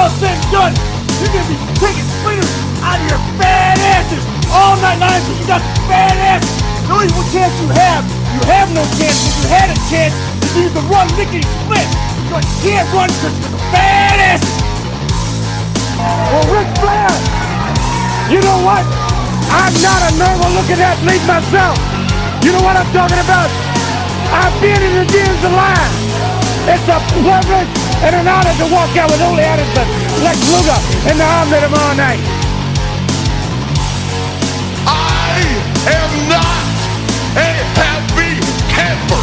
all said and done, you're gonna be taking splinters out of your fat asses all night long because you got fat asses. The only chance you have no chance. If you had a chance, you could run lickety split. But you can't run because you're the fat asses. Well, Ric Flair, you know what? I'm not a normal-looking athlete myself. You know what I'm talking about? I've been in the gyms a lot. It's a privilege and an honor to walk out with Ole Anderson, Lex Luger, and the Armpit tomorrow night. I am not a happy camper.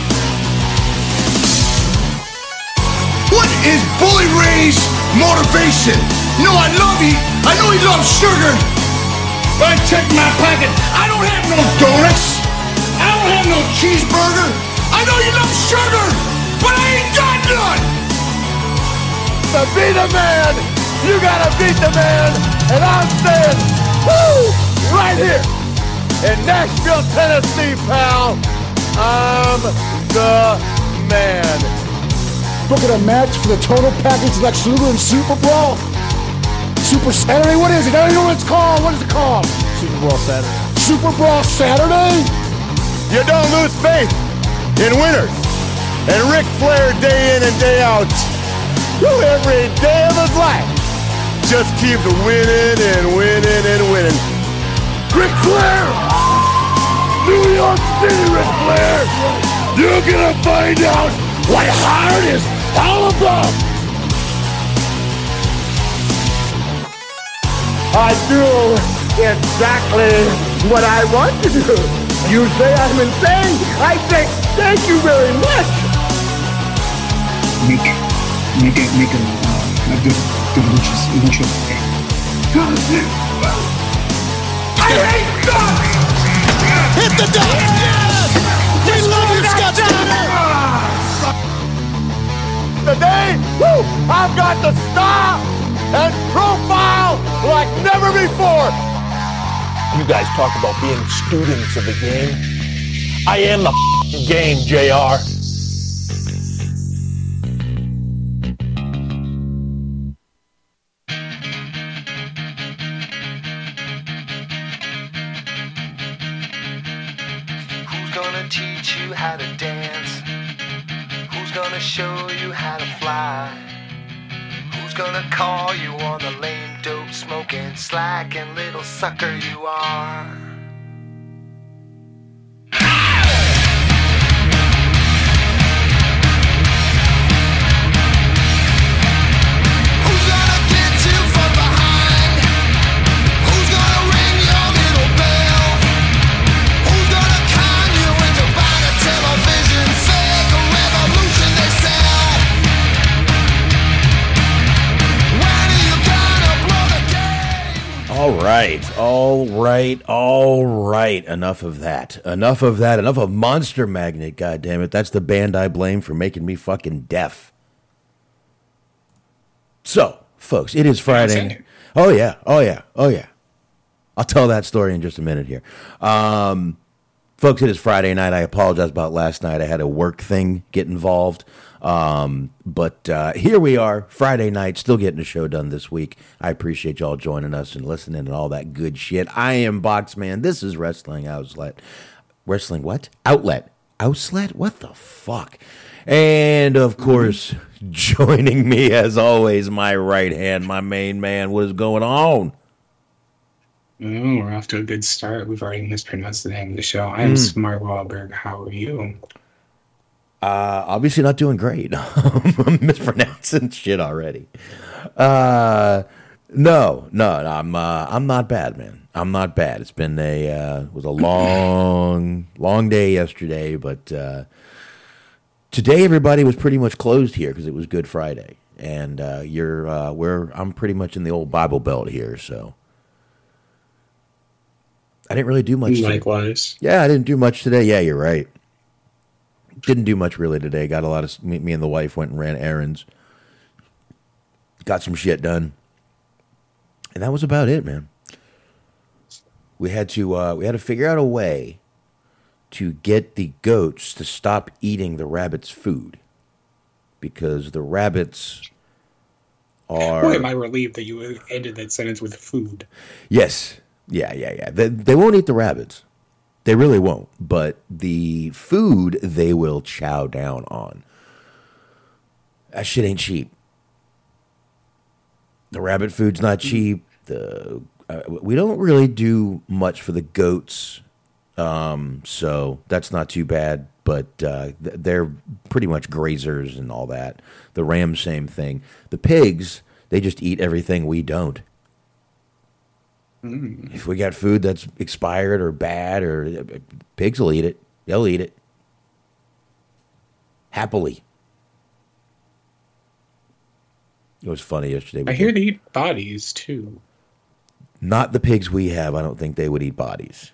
What is Bully Ray's motivation? You know, I know he loves sugar. But I checked my pocket. I don't have no donuts. I don't have no cheeseburger. I know you love sugar, but I ain't got none. To be the man, you gotta beat the man. And I'm saying, woo, right here in Nashville, Tennessee, pal, I'm the man. Booking a match for the total package Lex Luger and Super Brawl? Super Saturday? What is it? I don't know what it's called. What is it called? Super Brawl Saturday. Super Brawl Saturday? You don't lose faith in winners. And Ric Flair, day in and day out, every day of his life, just keeps winning and winning and winning. Ric Flair! New York City, Ric Flair! You're gonna find out what hard is all about! I do exactly what I want to do. You say I'm insane. I say thank you very much. Make a good lucha. I hate guns! Hit the deck! Yes! We love you, Scott Steiner! Today, woo, I've got the star and profile like never before. You guys talk about being students of the game. I am the game, JR. Who's gonna teach you how to dance? Who's gonna show you how to fly? Who's gonna call you on the lame dope smoking slacking little sucker you are? Who's gonna get you from behind? Who's gonna ring your little bell? Who's gonna con you into buying a television fake a revolution they sell? When are you gonna blow the game? All right. Enough of that. Enough of Monster Magnet, goddammit. That's the band I blame for making me fucking deaf. So, folks, it is Friday. Oh, yeah. I'll tell that story in just a minute here. Folks, it is Friday night. I apologize about last night. I had a work thing get involved. But here we are, Friday night, still getting the show done this week. I appreciate y'all joining us and listening and all that good shit. I am Boxman. This is Wrestling Outlet. Wrestling what? Outlet. Outlet? What the fuck? And, of course, joining me, as always, my right hand, my main man. What is going on? Oh, we're off to a good start. We've already mispronounced the name of the show. I am Smart Wahlberg. How are you? Obviously not doing great. I'm mispronouncing shit already. No, I'm not bad, man. I'm not bad. It's been was a long day yesterday, but today everybody was pretty much closed here because it was Good Friday, and I'm pretty much in the old Bible Belt here, so I didn't really do much. Likewise. Yeah, I didn't do much today. Yeah, you're right. Didn't do much really today. Got a lot of me and the wife went and ran errands. Got some shit done, and that was about it, man. We had to figure out a way to get the goats to stop eating the rabbits' food, because the rabbits are... Boy, am I relieved that you ended that sentence with food. Yes. Yeah. They won't eat the rabbits. They really won't. But the food they will chow down on. That shit ain't cheap. The rabbit food's not cheap. We don't really do much for the goats, so that's not too bad. But they're pretty much grazers and all that. The rams, same thing. The pigs, they just eat everything we don't. If we got food that's expired or bad, or pigs will eat it. They'll eat it happily. It was funny yesterday. I hear they eat bodies too. Not the pigs we have. I don't think they would eat bodies.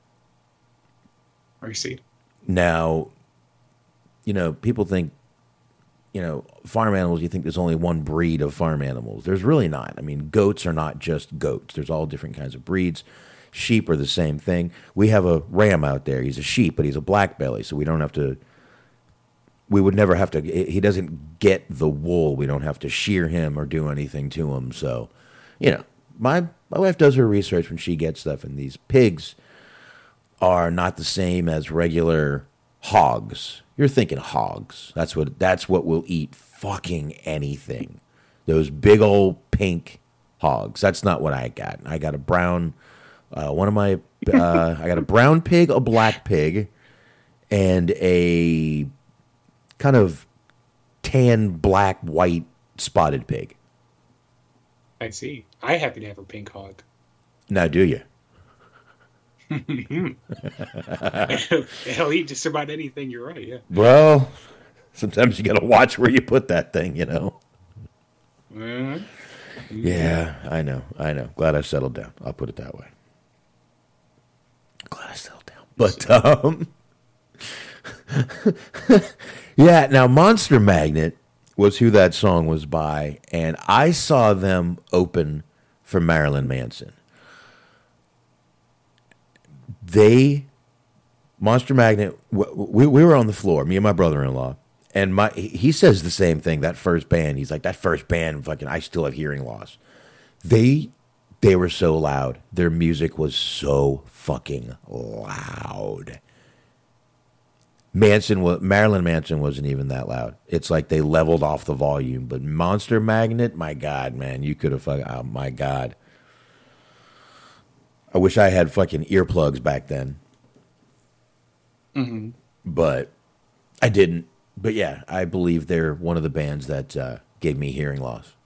I see. Now, people think, farm animals, you think there's only one breed of farm animals. There's really not. I mean, goats are not just goats. There's all different kinds of breeds. Sheep are the same thing. We have a ram out there. He's a sheep, but he's a black belly, so we don't have to... We would never have to... He doesn't get the wool. We don't have to shear him or do anything to him. So, my wife does her research when she gets stuff, and these pigs are not the same as regular hogs. You're thinking hogs. That's what will eat fucking anything. Those big old pink hogs. That's not what I got. I got a brown... I got a brown pig, a black pig, and a kind of tan, black, white spotted pig. I see. I happen to have a pink hog. Now, do you? It'll eat just about anything. You're right. Yeah. Well, sometimes you got to watch where you put that thing. Yeah, I know. Glad I settled down. I'll put it that way. Glad I settled down. But yeah. Now, Monster Magnet was who that song was by, and I saw them open for Marilyn Manson. Monster Magnet, we were on the floor, me and my brother-in-law, and he says the same thing, that first band. He's like, that first band, fucking, I still have hearing loss. They were so loud. Their music was so fucking loud. Marilyn Manson wasn't even that loud. It's like they leveled off the volume. But Monster Magnet, my God, man, you could have fucking, oh my God. I wish I had fucking earplugs back then. Mm-hmm. But I didn't. But yeah, I believe they're one of the bands that gave me hearing loss.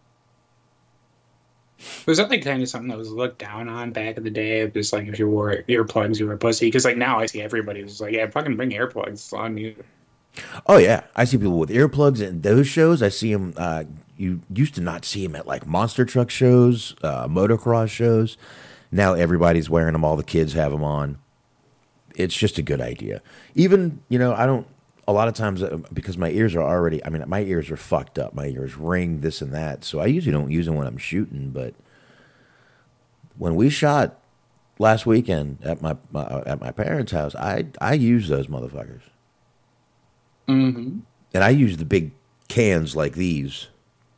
Was that like kind of something that was looked down on back in the day? Just like if you wore earplugs, you were a pussy. Because like now I see everybody was like, yeah, fucking bring earplugs on you. Oh yeah, I see people with earplugs at those shows. I see them. You used to not see them at like monster truck shows, motocross shows. Now everybody's wearing them. All the kids have them on. It's just a good idea. Even, I don't, a lot of times, because my ears are already, my ears are fucked up. My ears ring, this and that. So I usually don't use them when I'm shooting. But when we shot last weekend at my parents' house, I used those motherfuckers. Mm-hmm. And I use the big cans like these.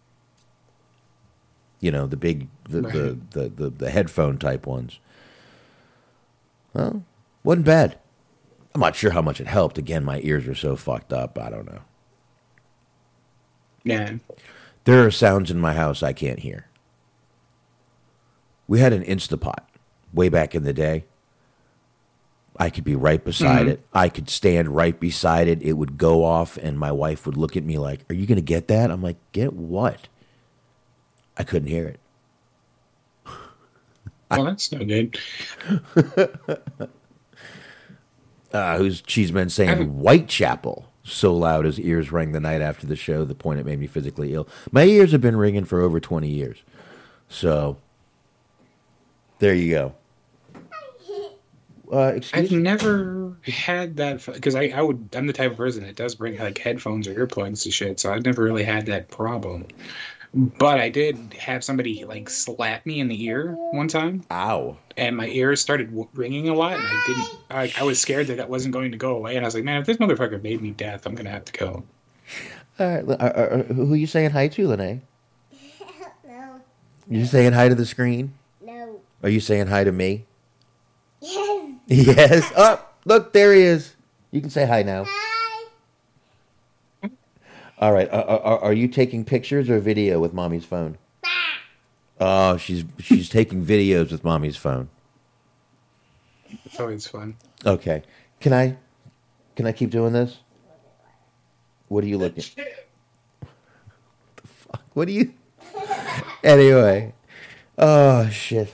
The big, the headphone type ones. Well, wasn't bad. I'm not sure how much it helped. Again, my ears are so fucked up. I don't know. Yeah. There are sounds in my house I can't hear. We had an Instapot way back in the day. I could be right beside it. I could stand right beside it. It would go off, and my wife would look at me like, "Are you going to get that?" I'm like, "Get what?" I couldn't hear it. Well, that's no good. Who's Cheeseman saying Whitechapel so loud his ears rang the night after the show, the point it made me physically ill. My ears have been ringing for over 20 years. So, there you go. I've never had that, because I'm the type of person that does bring like headphones or earplugs to shit, so I've never really had that problem. But I did have somebody like slap me in the ear one time. Ow. And my ears started ringing a lot, and I was scared that wasn't going to go away, and I was like, man, if this motherfucker made me deaf, I'm going to have to go. All right, who are you saying hi to, Lene? You saying hi to the screen? No. Are you saying hi to me? Yes. Yes. Oh, look, there he is. You can say hi now. Hi. All right. Are you taking pictures or video with mommy's phone? Oh, she's taking videos with mommy's phone. It's always fun. Okay. Can I keep doing this? What are you looking? The fuck? What are you? Anyway. Oh shit.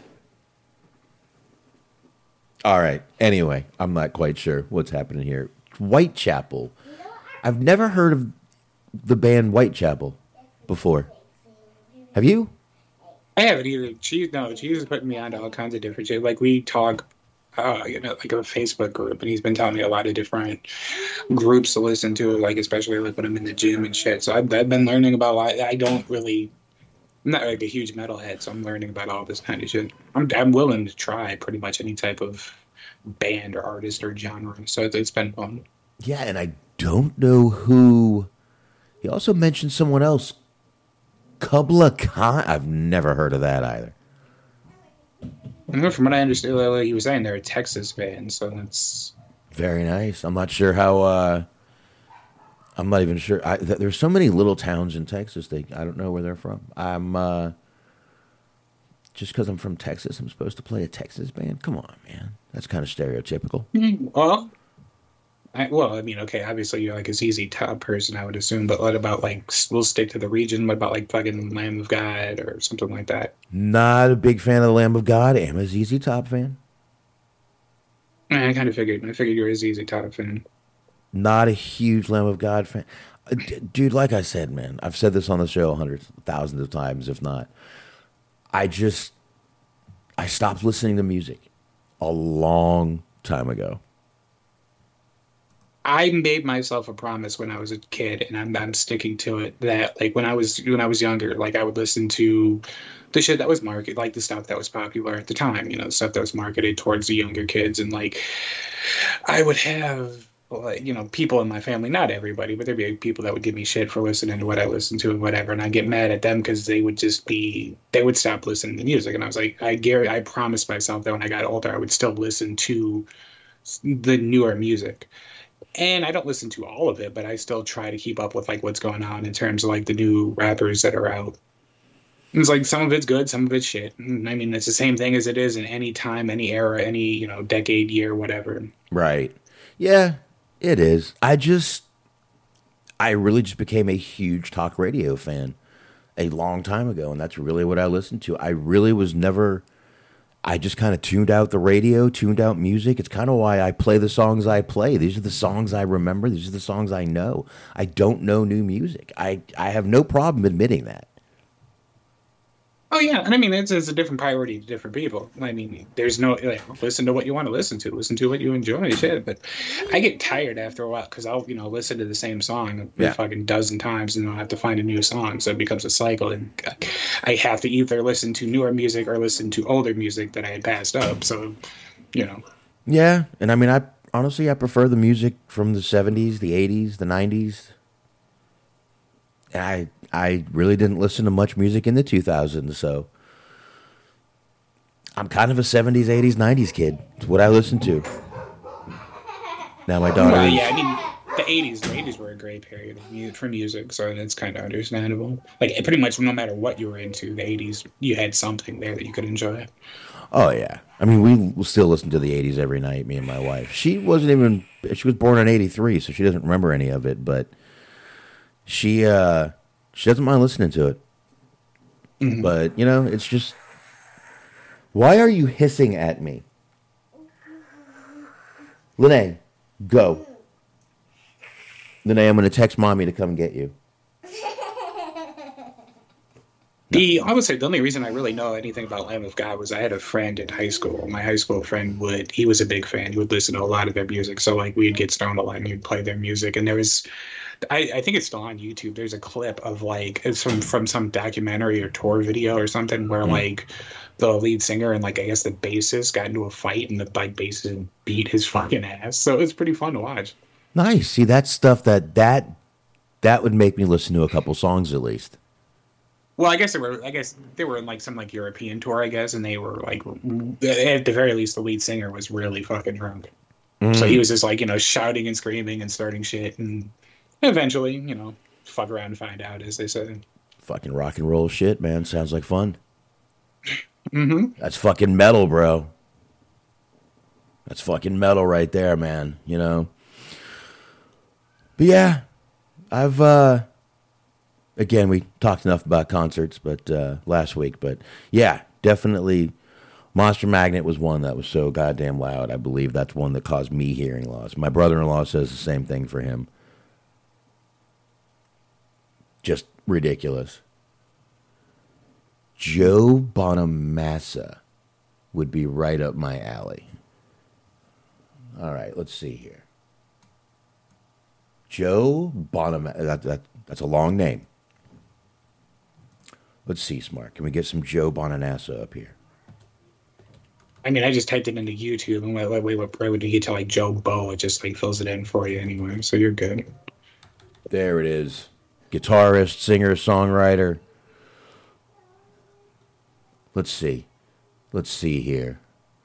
All right. Anyway, I'm not quite sure what's happening here. Whitechapel. I've never heard of the band Whitechapel before. Have you? I haven't either. She's putting me onto all kinds of different shit. Like we talk, like a Facebook group, and he's been telling me a lot of different groups to listen to, like especially like when I'm in the gym and shit. So I've been learning about a lot. I'm not like a huge metalhead, so I'm learning about all this kind of shit. I'm willing to try pretty much any type of band or artist or genre. So it's been fun. Yeah, and I don't know who. He also mentioned someone else. Kubla Khan. I've never heard of that either. From what I understood, like he was saying, they're a Texas band, so that's very nice. I'm not sure how. I'm not even sure. There's so many little towns in Texas. I don't know where they're from. I'm just because I'm from Texas, I'm supposed to play a Texas band. Come on, man. That's kind of stereotypical. Well, I mean, okay, obviously you're like a ZZ Top person, I would assume. But what about like we'll stick to the region? What about like fucking Lamb of God or something like that? Not a big fan of the Lamb of God. I'm a ZZ Top fan. I kind of figured. I figured you were a ZZ Top fan. Not a huge Lamb of God fan. Dude, like I said, man, I've said this on the show hundreds, thousands of times, if not. I stopped listening to music a long time ago. I made myself a promise when I was a kid, and I'm sticking to it, that like when I was younger, like I would listen to the shit that was marketed, like the stuff that was popular at the time, the stuff that was marketed towards the younger kids, and like I would have like, people in my family, not everybody, but there'd be people that would give me shit for listening to what I listened to and whatever, and I'd get mad at them because they would stop listening to music, and I was like, I promised myself that when I got older, I would still listen to the newer music. And I don't listen to all of it, but I still try to keep up with like what's going on in terms of like the new rappers that are out. It's like some of it's good, some of it's shit. I mean, it's the same thing as it is in any time, any era, any, decade, year, whatever. Right. Yeah, it is. I really just became a huge talk radio fan a long time ago, and that's really what I listened to. I just kind of tuned out the radio, tuned out music. It's kind of why I play the songs I play. These are the songs I remember. These are the songs I know. I don't know new music. I have no problem admitting that. Oh, yeah. And I mean, it's a different priority to different people. I mean, there's no, listen to what you want to listen to. Listen to what you enjoy, shit. But I get tired after a while because I'll, listen to the same song a fucking dozen times and I'll have to find a new song. So it becomes a cycle. And I have to either listen to newer music or listen to older music that I had passed up. So, Yeah. And I mean, I prefer the music from the 70s, the 80s, the 90s. And I really didn't listen to much music in the 2000s, so I'm kind of a 70s, 80s, 90s kid. It's what I listened to. Now my daughter. Well, yeah, I mean, the 80s were a great period for music, so that's kind of understandable. Like, pretty much no matter what you were into, the 80s, you had something there that you could enjoy. Oh, yeah. I mean, we still listen to the 80s every night, me and my wife. She was born in 83, so she doesn't remember any of it, but she doesn't mind listening to it. Mm-hmm. But, it's just... Why are you hissing at me? Lene, go. Lene, I'm going to text Mommy to come get you. I would say the only reason I really know anything about Lamb of God was I had a friend in high school. My high school friend he was a big fan. He would listen to a lot of their music. So, like, we'd get stoned a lot and he'd play their music. And there was... I think it's still on YouTube. There's a clip of like it's from some documentary or tour video or something where like the lead singer and like I guess the bassist got into a fight and the bassist beat his fucking ass. So it's pretty fun to watch. Nice. See, that's stuff that would make me listen to a couple songs at least. Well, I guess they were in like some like European tour, I guess, and they were like at the very least the lead singer was really fucking drunk. So he was just like, shouting and screaming and starting shit, and eventually, fuck around and find out, as they say. Fucking rock and roll shit, man. Sounds like fun. Mm-hmm. That's fucking metal, bro. That's fucking metal right there, man. But yeah, I've again, we talked enough about concerts, but last week, but yeah, definitely Monster Magnet was one that was so goddamn loud. I believe that's one that caused me hearing loss. My brother-in-law says the same thing for him. Just ridiculous. Joe Bonamassa would be right up my alley. All right, let's see here. Joe Bonamassa. That's a long name. Let's see, Smart. Can we get some Joe Bonamassa up here? I mean, I just typed it into YouTube, and right when you get to like Joe Bo, it just like fills it in for you anyway, so you're good. There it is. Guitarist, singer, songwriter. Let's see. Let's see here.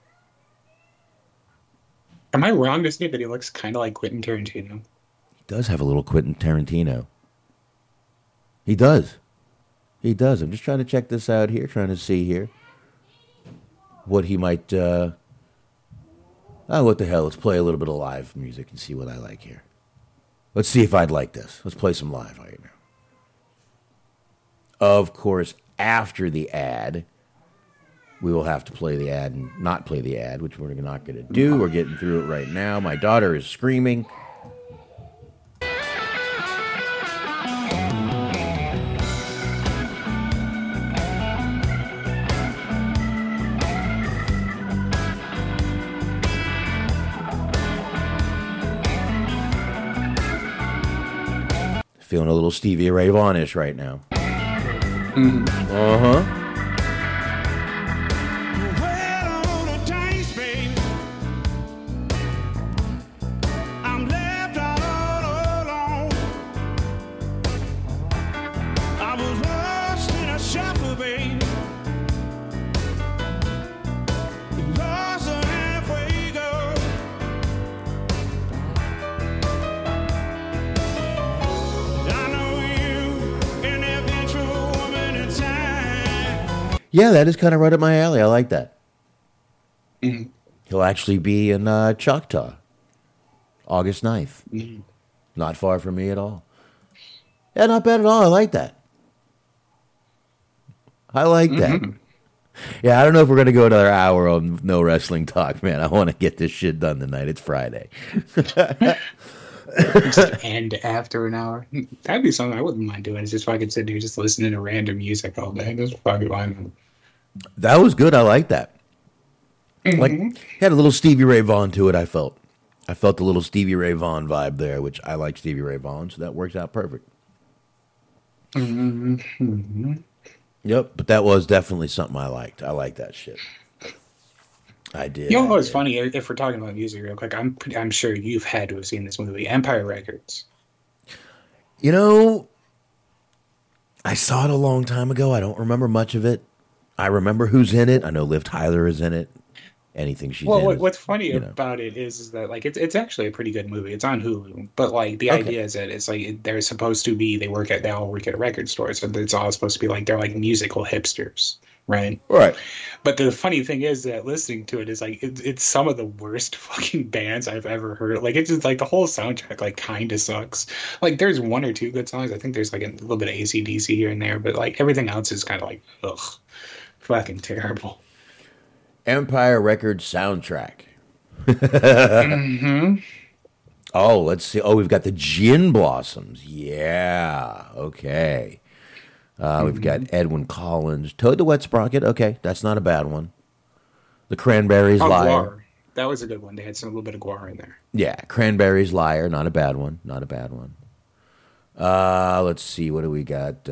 Am I wrong to say that he looks kind of like Quentin Tarantino? He does have a little Quentin Tarantino. He does. He does. I'm just trying to check this out here, trying to see here what he might... what the hell? Let's play a little bit of live music and see what I like here. Let's see if I'd like this. Let's play some live right now. Of course, after the ad, we will have to play the ad and not play the ad, which we're not going to do. We're getting through it right now. My daughter is screaming. Feeling a little Stevie Ray Vaughan-ish right now. Uh-huh. Yeah, that is kind of right up my alley. I like that. Mm-hmm. He'll actually be in Choctaw, August 9th. Mm-hmm. Not far from me at all. Yeah, not bad at all. I like that. I like that. Yeah, I don't know if we're going to go another hour on no wrestling talk, man. I want to get this shit done tonight. It's Friday. And after an hour, that'd be something I wouldn't mind doing. It's just if I could sit here just listening to random music all day. That's probably fine. That was good. I like that. Like, had a little Stevie Ray Vaughan to it. I felt a little Stevie Ray Vaughan vibe there, which I like Stevie Ray Vaughan, so that works out perfect. Yep, but that was definitely something I liked. I like that shit. I did. You know what's funny? If we're talking about music real quick, I'm sure you've had to have seen this movie, Empire Records. You know, I saw it a long time ago. I don't remember much of it. I remember who's in it. I know Liv Tyler is in it. Anything she's in. Well, what's funny about it is that like it's actually a pretty good movie. It's on Hulu, but like the idea is that it's like they're supposed to be they all work at a record store, so it's all supposed to be like they're like musical hipsters. Right. But the funny thing is that listening to it is like it's some of the worst fucking bands I've ever heard. Like it's just like the whole soundtrack like kind of sucks. Like there's one or two good songs. I think there's like a little bit of AC/DC here and there, but like everything else is kind of like ugh, fucking terrible. Empire Records soundtrack. Oh, let's see. Oh, we've got the Gin Blossoms. Yeah. Okay. We've got Edwyn Collins, Toad the Wet Sprocket. Okay, that's not a bad one. The Cranberries, Liar. Guar. That was a good one. They had a little bit of Guar in there. Yeah, Cranberries, Liar. Not a bad one. Not a bad one. Let's see. What do we got?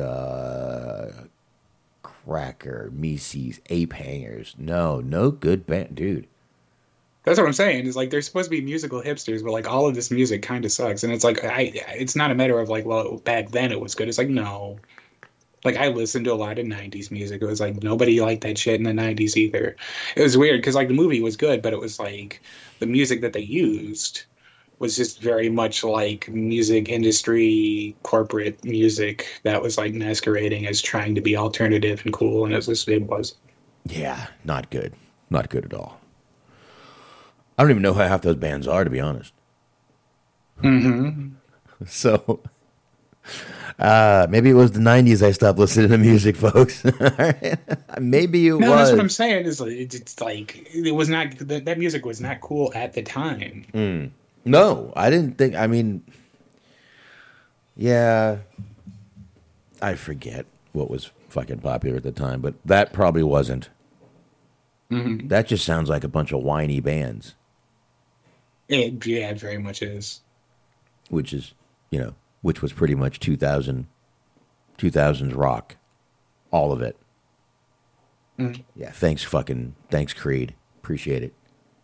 Cracker, Mises, Ape Hangers. No good band, dude. That's what I'm saying. Is like they're supposed to be musical hipsters, but like all of this music kind of sucks. And it's like it's not a matter of like, well, back then it was good. It's like no. Like, I listened to a lot of 90s music. It was like nobody liked that shit in the 90s either. It was weird because, like, the movie was good, but it was like the music that they used was just very much like music industry, corporate music that was like masquerading as trying to be alternative and cool, and it was. Yeah, not good. Not good at all. I don't even know how half those bands are, to be honest. Mm-hmm. So, maybe it was the 90s I stopped listening to music, folks. Maybe it was. No, that's what I'm saying. Is it's like it was not that music was not cool at the time. No, I didn't think. I mean, yeah, I forget what was fucking popular at the time, but that probably wasn't. Mm-hmm. That just sounds like a bunch of whiny bands. It very much is. Which is, which was pretty much 2000s rock. All of it. Mm. Yeah, thanks Creed. Appreciate it.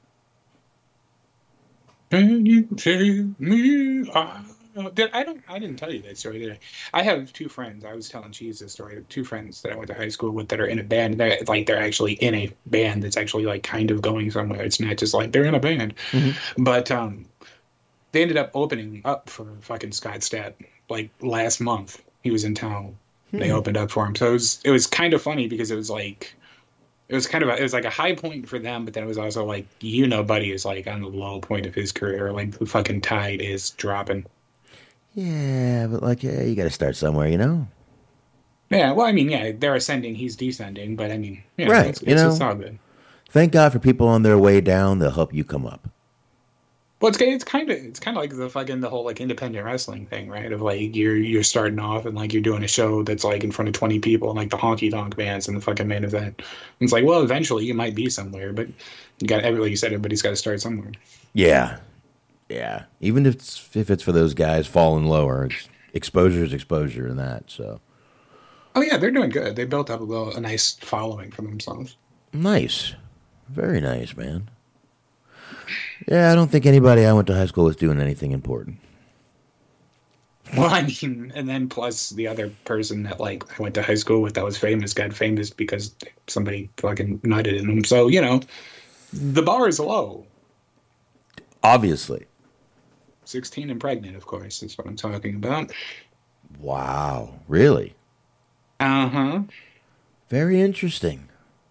Can you take me? I didn't tell you that story, did I? I have two friends. I was telling Cheese this story. Two friends that I went to high school with that are in a band. They're actually in a band that's actually like kind of going somewhere. It's not just like they're in a band, but they ended up opening up for fucking Scott Stapp like last month. He was in town. They opened up for him, so it was kind of funny because it was like. It was like a high point for them, but then it was also like, Buddy is like on the low point of his career. Like the fucking tide is dropping. Yeah, but you got to start somewhere, Yeah, well, I mean, yeah, they're ascending, he's descending, but I mean, yeah, right? it's all good. Thank God for people on their way down. They'll help you come up. Well, it's kind of like the whole like independent wrestling thing, right? Of like you're starting off and like you're doing a show that's like in front of 20 people and like the honky tonk bands and the fucking main event. And it's like, well, eventually you might be somewhere, but like you said, everybody's got to start somewhere. Yeah. Even if it's for those guys falling lower, exposure is exposure in that. So. Oh yeah, they're doing good. They built up a nice following for themselves. Nice, very nice, man. Yeah, I don't think anybody I went to high school with doing anything important. Well, I mean, and then plus the other person that like I went to high school with that was famous got famous because somebody fucking nutted in him. So, the bar is low. Obviously. 16 and pregnant, of course, is what I'm talking about. Wow, really? Uh-huh. Very interesting.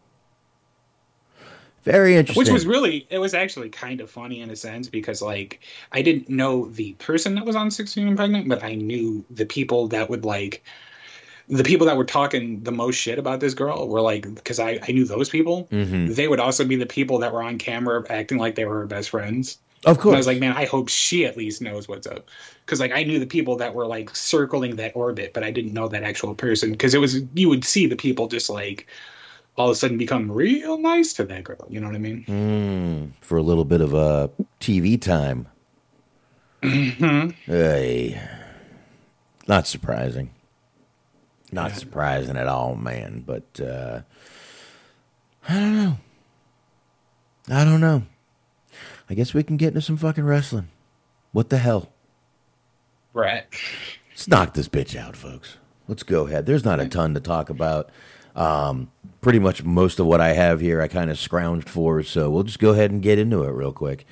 Very interesting. It was actually kind of funny in a sense because, like, I didn't know the person that was on 16 and Pregnant, but I knew the people that would, like, the people that were talking the most shit about this girl were, like, because I knew those people. Mm-hmm. They would also be the people that were on camera acting like they were her best friends. Of course. And I was like, man, I hope she at least knows what's up. Because, like, I knew the people that were, like, circling that orbit, but I didn't know that actual person. Because you would see the people just, like, all of a sudden become real nice to that girl. You know what I mean? For a little bit of TV time. Mm-hmm. Hey. Not surprising. Not surprising at all, man. But I don't know. I guess we can get into some fucking wrestling. What the hell? Right. Let's knock this bitch out, folks. Let's go ahead. There's not a ton to talk about. Pretty much most of what I have here I kind of scrounged for, so we'll just go ahead and get into it real quick.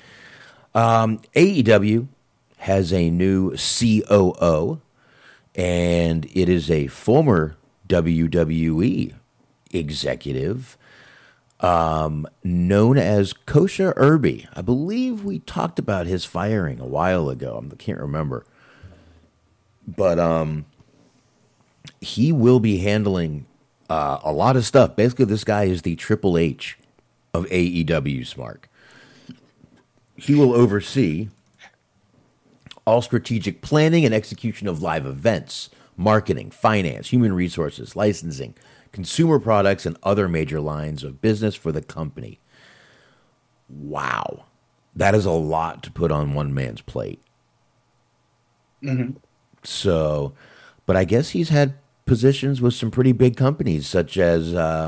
AEW has a new COO, and it is a former WWE executive known as Kosha Irby. I believe we talked about his firing a while ago. I can't remember. But he will be handling a lot of stuff. Basically, this guy is the Triple H of AEW, Smark. He will oversee all strategic planning and execution of live events, marketing, finance, human resources, licensing, consumer products, and other major lines of business for the company. Wow. That is a lot to put on one man's plate. Mm-hmm. So, but I guess he's had positions with some pretty big companies, such as,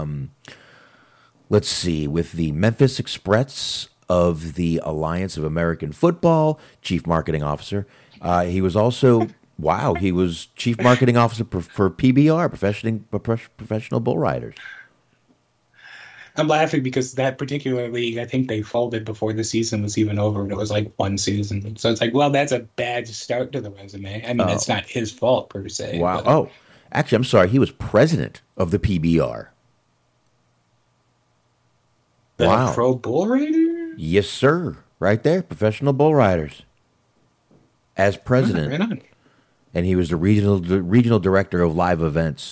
let's see, with the Memphis Express of the Alliance of American Football, chief marketing officer. He was also Wow, he was chief marketing officer for PBR, professional bull riders. I'm laughing because that particular league, I think they folded before the season was even over, and it was like one season. So it's like, well, that's a bad start to the resume. I mean, it's not his fault per se. Wow. But, Oh, actually, I'm sorry. He was president of the PBR. Wow. Pro bull rider? Yes, sir. Right there, professional bull riders. As president. Right on. And he was the regional director of live events.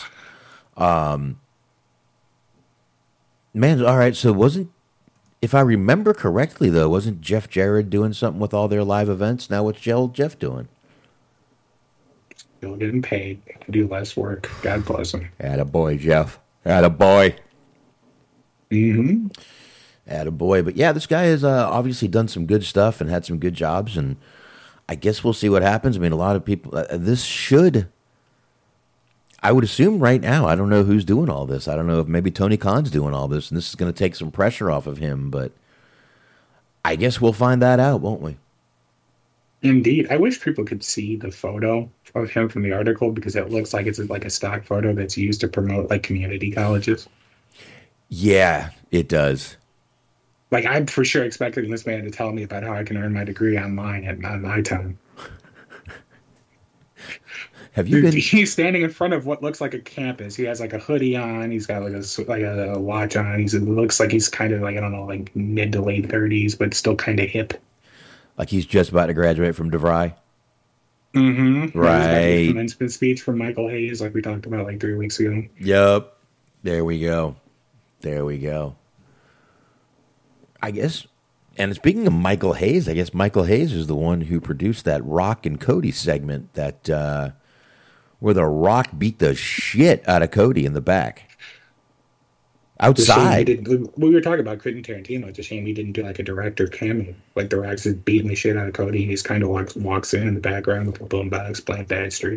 Man, all right. So if I remember correctly, though, wasn't Jeff Jarrett doing something with all their live events? Now what's Jeff doing? Still getting paid to do less work. God bless him. Attaboy, Jeff. Attaboy. Mm-hmm. Attaboy. But yeah, this guy has obviously done some good stuff and had some good jobs, and I guess we'll see what happens. I mean, a lot of people, I would assume right now, I don't know who's doing all this. I don't know if maybe Tony Khan's doing all this, and this is going to take some pressure off of him, but I guess we'll find that out, won't we? Indeed. I wish people could see the photo of him from the article, because it looks like it's like a stock photo that's used to promote like community colleges. Yeah, it does. Like, I'm for sure expecting this man to tell me about how I can earn my degree online at my time. Have you been? He's standing in front of what looks like a campus. He has like a hoodie on. He's got like a watch on. It looks like he's kind of like, I don't know, like mid to late 30s, but still kind of hip. Like he's just about to graduate from DeVry? Mm-hmm. Right. Commencement speech from Michael Hayes, like we talked about like 3 weeks ago. Yep. There we go. I guess, and speaking of Michael Hayes, I guess Michael Hayes is the one who produced that Rock and Cody segment that where The Rock beat the shit out of Cody in the back. Outside. We were talking about Quentin Tarantino. It's a shame he didn't do like a director cameo. Like The Rock's just beating the shit out of Cody, and he just kind of walks in the background with a boombox playing Bad Street.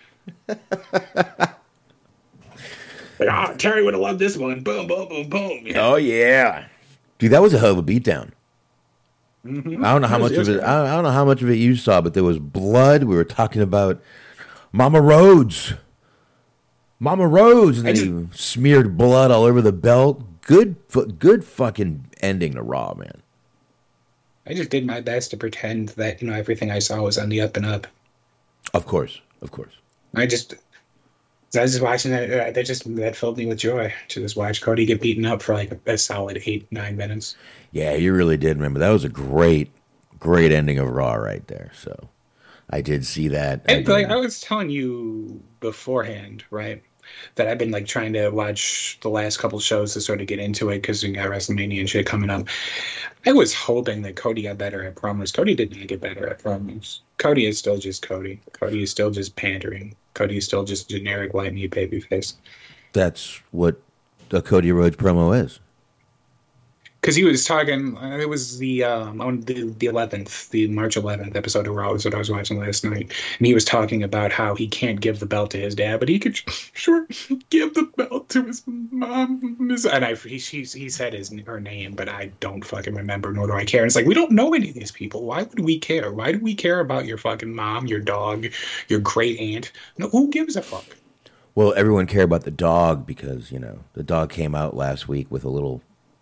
Like, Terry would have loved this one. Boom, boom, boom, boom. Yeah. Oh yeah, dude, that was a hell of a beatdown. Mm-hmm. I don't know how much of it. I don't know how much of it you saw, but there was blood. We were talking about Mama Rhodes, and then he smeared blood all over the belt. Good fucking ending to Raw, man. I just did my best to pretend that everything I saw was on the up and up. Of course. I was just watching that. That filled me with joy to just watch Cody get beaten up for like a solid 8-9 minutes. Yeah, you really did. Remember, that was a great ending of Raw right there. So I did see that. And like I was telling you beforehand, right, that I've been like trying to watch the last couple shows to sort of get into it because we got WrestleMania and shit coming up. I was hoping that Cody got better at promos. Cody did not get better at promos. Cody is still just Cody. Cody is still just pandering. Cody is still just generic white meat babyface. That's what a Cody Rhodes promo is. Because he was talking, it was the 11th, the March 11th episode of Raw was what I was watching last night, and he was talking about how he can't give the belt to his dad, but he could sure give the belt to his mom. And he said her name, but I don't fucking remember, nor do I care. And it's like, we don't know any of these people. Why would we care? Why do we care about your fucking mom, your dog, your great aunt? No, who gives a fuck? Well, everyone cared about the dog because, the dog came out last week with a little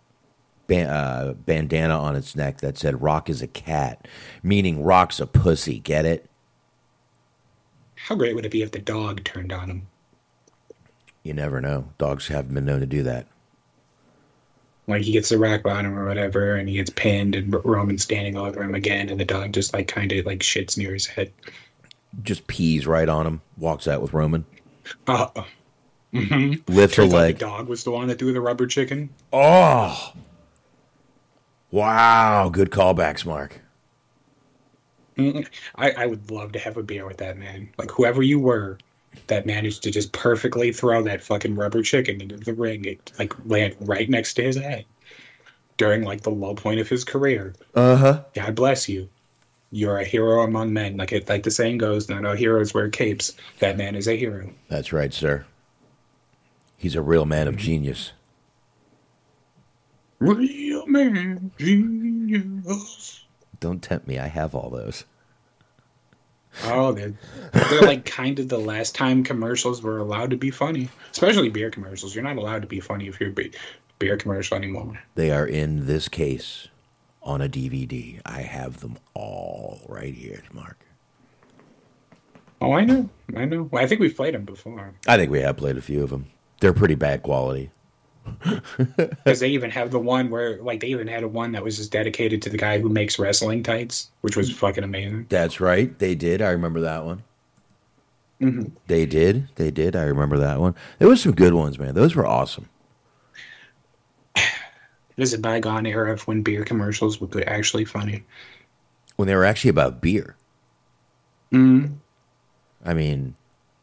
bandana on its neck that said Rock is a cat, meaning Rock's a pussy. Get it? How great would it be if the dog turned on him? You never know. Dogs haven't been known to do that. Like he gets the rock bottom or whatever, and he gets pinned, and Roman's standing over him again, and the dog just like kind of like shits near his head. Just pees right on him. Walks out with Roman. Mm-hmm. Lifts a leg. The dog was the one that threw the rubber chicken. Oh. Wow, good callbacks, Mark. I would love to have a beer with that man. Like, whoever you were that managed to just perfectly throw that fucking rubber chicken into the ring, it, like, land right next to his head during, like, the low point of his career. Uh-huh. God bless you. You're a hero among men. Like the saying goes, not all heroes wear capes. That man is a hero. That's right, sir. He's a real man of genius. Real man, genius. Don't tempt me. I have all those. Oh, they're like kind of the last time commercials were allowed to be funny, especially beer commercials. You're not allowed to be funny if you're a beer commercial anymore. They are in this case on a DVD. I have them all right here, Mark. Oh, I know. Well, I think we've played them before. I think we have played a few of them. They're pretty bad quality. Because they even have the one where, like, they even had one that was just dedicated to the guy who makes wrestling tights, which was fucking amazing. That's right. They did. I remember that one. Mm-hmm. They did. I remember that one. There was some good ones, man. Those were awesome. It was a bygone era of when beer commercials were actually funny. When they were actually about beer. Mm. I mean,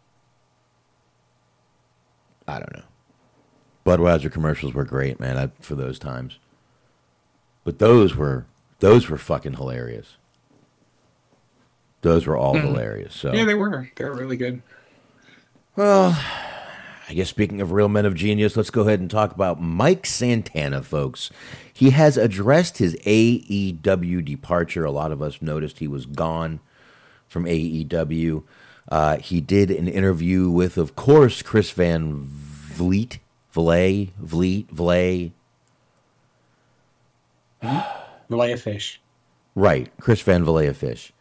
I don't know. Budweiser commercials were great, man, for those times. But those were fucking hilarious. Those were all hilarious. So yeah, they were. They were really good. Well, I guess speaking of real men of genius, let's go ahead and talk about Mike Santana, folks. He has addressed his AEW departure. A lot of us noticed he was gone from AEW. He did an interview with, of course, Chris Van Vliet. Filet of fish. Right, Chris Van Vliet Fish.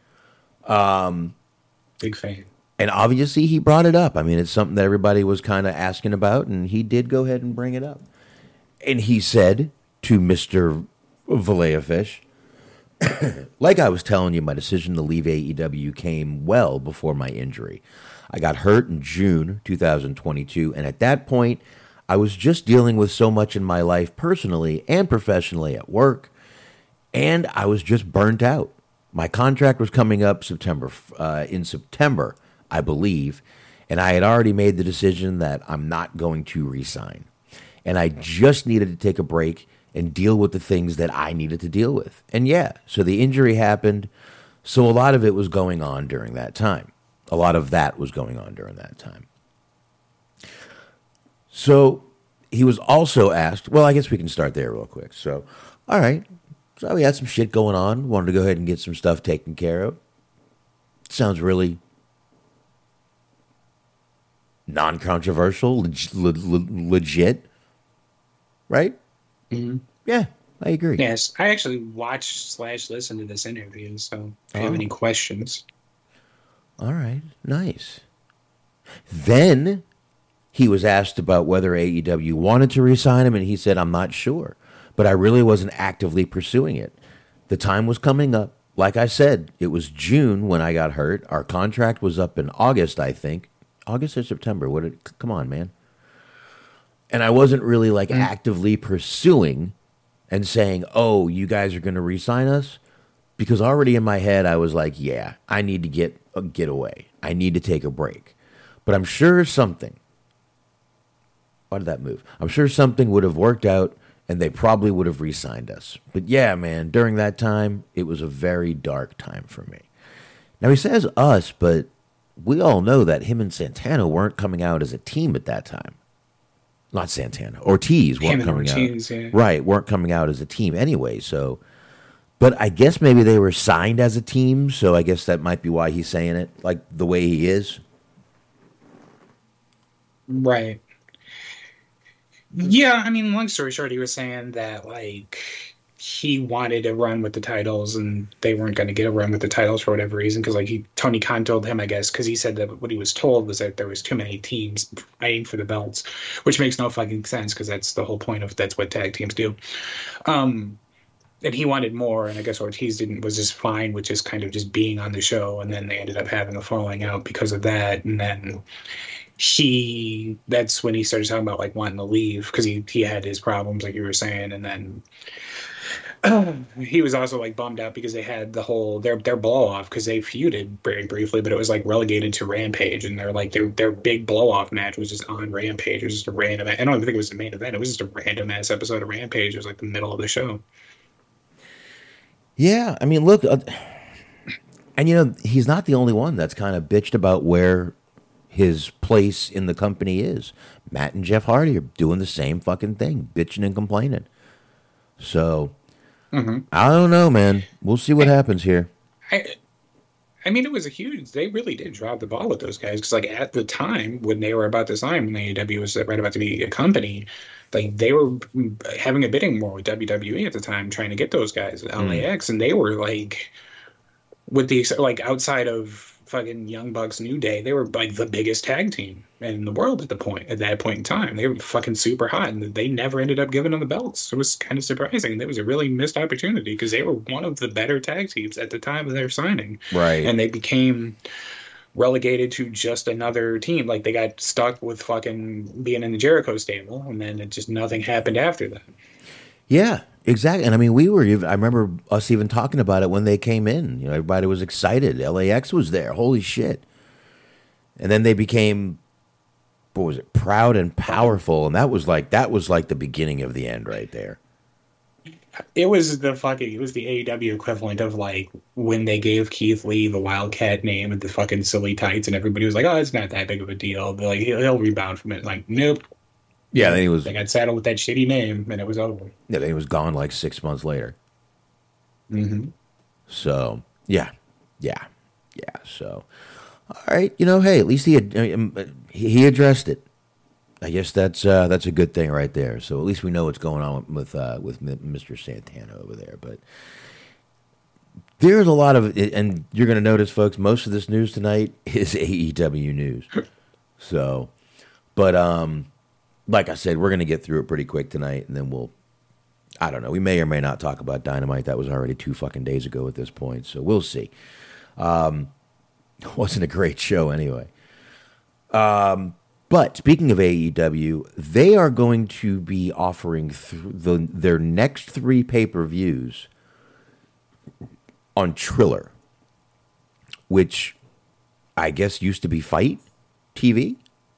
Big fan. And obviously he brought it up. I mean, it's something that everybody was kind of asking about, and he did go ahead and bring it up. And he said to Mr. Vliet Fish, like I was telling you, my decision to leave AEW came well before my injury. I got hurt in June 2022, and at that point, I was just dealing with so much in my life personally and professionally at work, and I was just burnt out. My contract was coming up in September, I believe, and I had already made the decision that I'm not going to resign. And I just needed to take a break and deal with the things that I needed to deal with. And yeah, so the injury happened, so a lot of it was going on during that time. A lot of that was going on during that time. So he was also asked, well, I guess we can start there real quick. So, all right. So we had some shit going on. Wanted to go ahead and get some stuff taken care of. Sounds really non-controversial, legit. Right? Mm-hmm. Yeah, I agree. Yes, I actually watched/listened to this interview, so if you have any questions. All right, nice. Then he was asked about whether AEW wanted to re-sign him, and he said, I'm not sure, but I really wasn't actively pursuing it. The time was coming up. Like I said, it was June when I got hurt. Our contract was up in August, I think. August or September. Come on, man. And I wasn't really actively pursuing and saying, oh, you guys are going to re-sign us? Because already in my head, I was like, yeah, I need to get away. I need to take a break. But I'm sure something. Why did that move? I'm sure something would have worked out, and they probably would have re-signed us. But yeah, man, during that time, it was a very dark time for me. Now, he says us, but we all know that him and Santana weren't coming out as a team at that time. Not Santana. Ortiz weren't coming out. Yeah. Right, weren't coming out as a team anyway, so. But I guess maybe they were signed as a team, so I guess that might be why he's saying it like the way he is. Right. Yeah, I mean, long story short, he was saying that, he wanted to run with the titles, and they weren't going to get a run with the titles for whatever reason, because, Tony Khan told him, I guess, because he said that what he was told was that there was too many teams fighting for the belts, which makes no fucking sense, because that's the whole point of that's what tag teams do. And he wanted more, and I guess Ortiz was just fine with just kind of just being on the show, and then they ended up having a falling out because of that, and then that's when he started talking about wanting to leave because he had his problems like you were saying, and then he was also bummed out because they had the whole their blow off because they feuded very briefly, but it was relegated to Rampage, and their big blow off match was just on Rampage. It was just a random. I don't even think it was the main event. It was just a random ass episode of Rampage. It was the middle of the show. Yeah, I mean, look, and he's not the only one that's kind of bitched about where his place in the company is. Matt and Jeff Hardy are doing the same fucking thing, bitching and complaining. So, I don't know, man. We'll see what happens here. I mean, it was a huge. They really did drop the ball with those guys because, like, at the time when they were about to sign, when AEW was right about to be a company, like they were having a bidding war with WWE at the time, trying to get those guys at LAX, and they were like, with the like outside of fucking Young Bucks, New Day, they were like the biggest tag team in the world at that point in time. They were fucking super hot, and they never ended up giving them the belts. It was kind of surprising. That was a really missed opportunity because they were one of the better tag teams at the time of their signing, Right. and they became relegated to just another team. Like they got stuck with fucking being in the Jericho stable, and then it just nothing happened after that. Yeah, exactly. And I mean, I remember us even talking about it when they came in. You know, everybody was excited. LAX was there. Holy shit. And then they became, what was it, proud and powerful. And that was like the beginning of the end right there. It was the AEW equivalent of like when they gave Keith Lee the Wildcat name and the fucking silly tights, and everybody was like, "Oh, it's not that big of a deal." They're like, he'll rebound from it. Like, nope. Yeah, then they got saddled with that shitty name, and it was over. Yeah, then he was gone like 6 months later. Mm-hmm. So yeah. So, all right, you know, hey, at least he addressed it. I guess that's a good thing right there. So at least we know what's going on with Mr. Santana over there. But there's a lot of, and you're going to notice, folks, most of this news tonight is AEW news. So, but like I said, we're going to get through it pretty quick tonight, and then I don't know, we may or may not talk about Dynamite. That was already 2 fucking days ago at this point, so we'll see. Wasn't a great show anyway. But speaking of AEW, they are going to be offering their next 3 pay-per-views on Triller, which I guess used to be Fight TV.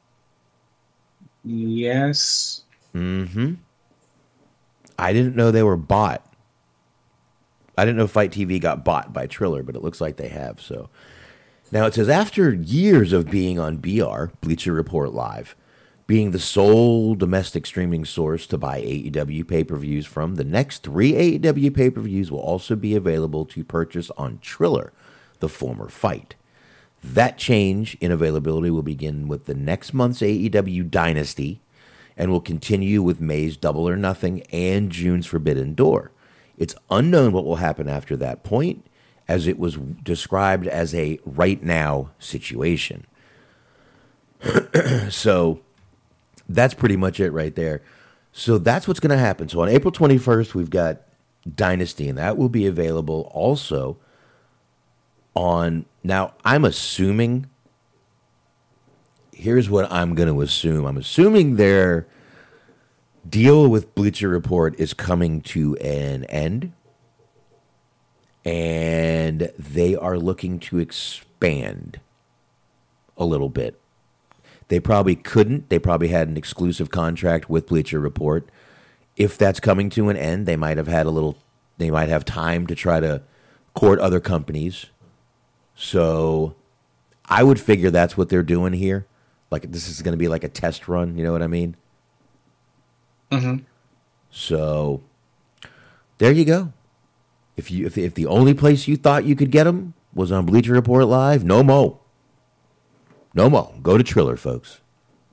Yes. Mm-hmm. I didn't know they were bought. I didn't know Fight TV got bought by Triller, but it looks like they have. So now it says, after years of being on BR, Bleacher Report Live, being the sole domestic streaming source to buy AEW pay-per-views from, the next 3 AEW pay-per-views will also be available to purchase on Triller, the former Fight. That change in availability will begin with the next month's AEW Dynasty and will continue with May's Double or Nothing and June's Forbidden Door. It's unknown what will happen after that point, as it was described as a right now situation. So that's pretty much it right there. So that's what's going to happen. So on April 21st, we've got Dynasty, and that will be available also on, now I'm assuming, here's what I'm going to assume. I'm assuming their deal with Bleacher Report is coming to an end, and they are looking to expand a little bit. They probably couldn't. They probably had an exclusive contract with Bleacher Report. If that's coming to an end, they might have time to try to court other companies. So I would figure that's what they're doing here. Like, this is going to be like a test run. You know what I mean? Mm-hmm. So there you go. If the only place you thought you could get them was on Bleacher Report Live, no more. No more. Go to Triller, folks.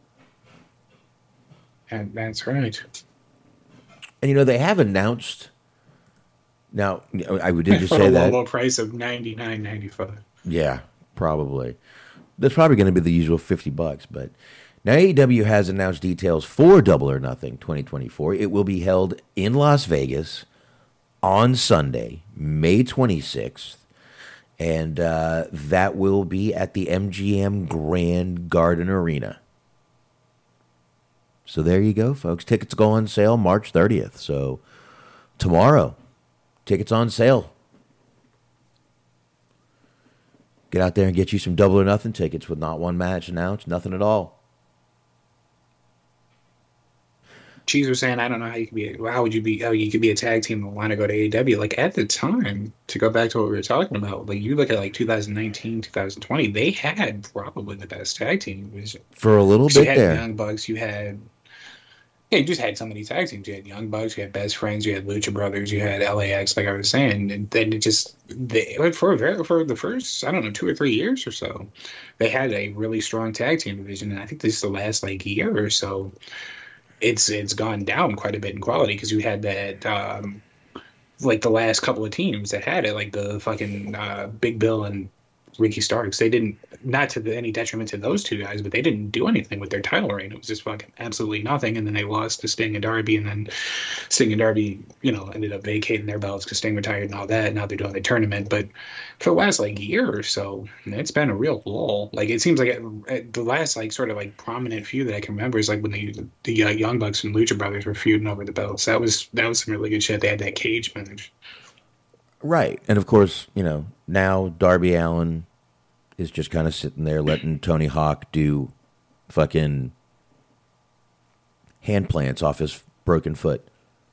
And that's right. And, you know, they have announced. Now, I did just for say a that. low price of $99.95. Yeah, probably. That's probably going to be the usual $50, but now AEW has announced details for Double or Nothing 2024. It will be held in Las Vegas on Sunday, May 26th, and that will be at the MGM Grand Garden Arena. So there you go, folks. Tickets go on sale March 30th. So tomorrow, tickets on sale. Get out there and get you some Double or Nothing tickets with not one match announced, nothing at all. Cheese was saying, I don't know how you could be a tag team and want to go to AEW. Like, at the time, to go back to what we were talking about, like, you look at like 2019, 2020, they had probably the best tag team. For a little bit you had there. Young Bucks, you had Yeah, you just had so many tag teams. You had Young Bucks, you had Best Friends, you had Lucha Brothers, you had LAX, like I was saying, and then it just like for the first, I don't know, 2 or 3 years or so, they had a really strong tag team division, and I think this is the last like year or so, it's gone down quite a bit in quality because you had that like the last couple of teams that had it, like the fucking Big Bill and Ricky Starks. They didn't, not to any detriment to those two guys, but they didn't do anything with their title reign. It was just fucking absolutely nothing. And then they lost to Sting and Darby, and then Sting and Darby, ended up vacating their belts because Sting retired and all that. Now they're doing the tournament. But for the last like year or so, it's been a real lull. Like it seems like the last like sort of like prominent feud that I can remember is like when the Young Bucks and Lucha Brothers were feuding over the belts. That was some really good shit. They had that cage match. Right. And of course, now Darby Allin is just kind of sitting there letting Tony Hawk do fucking hand plants off his broken foot.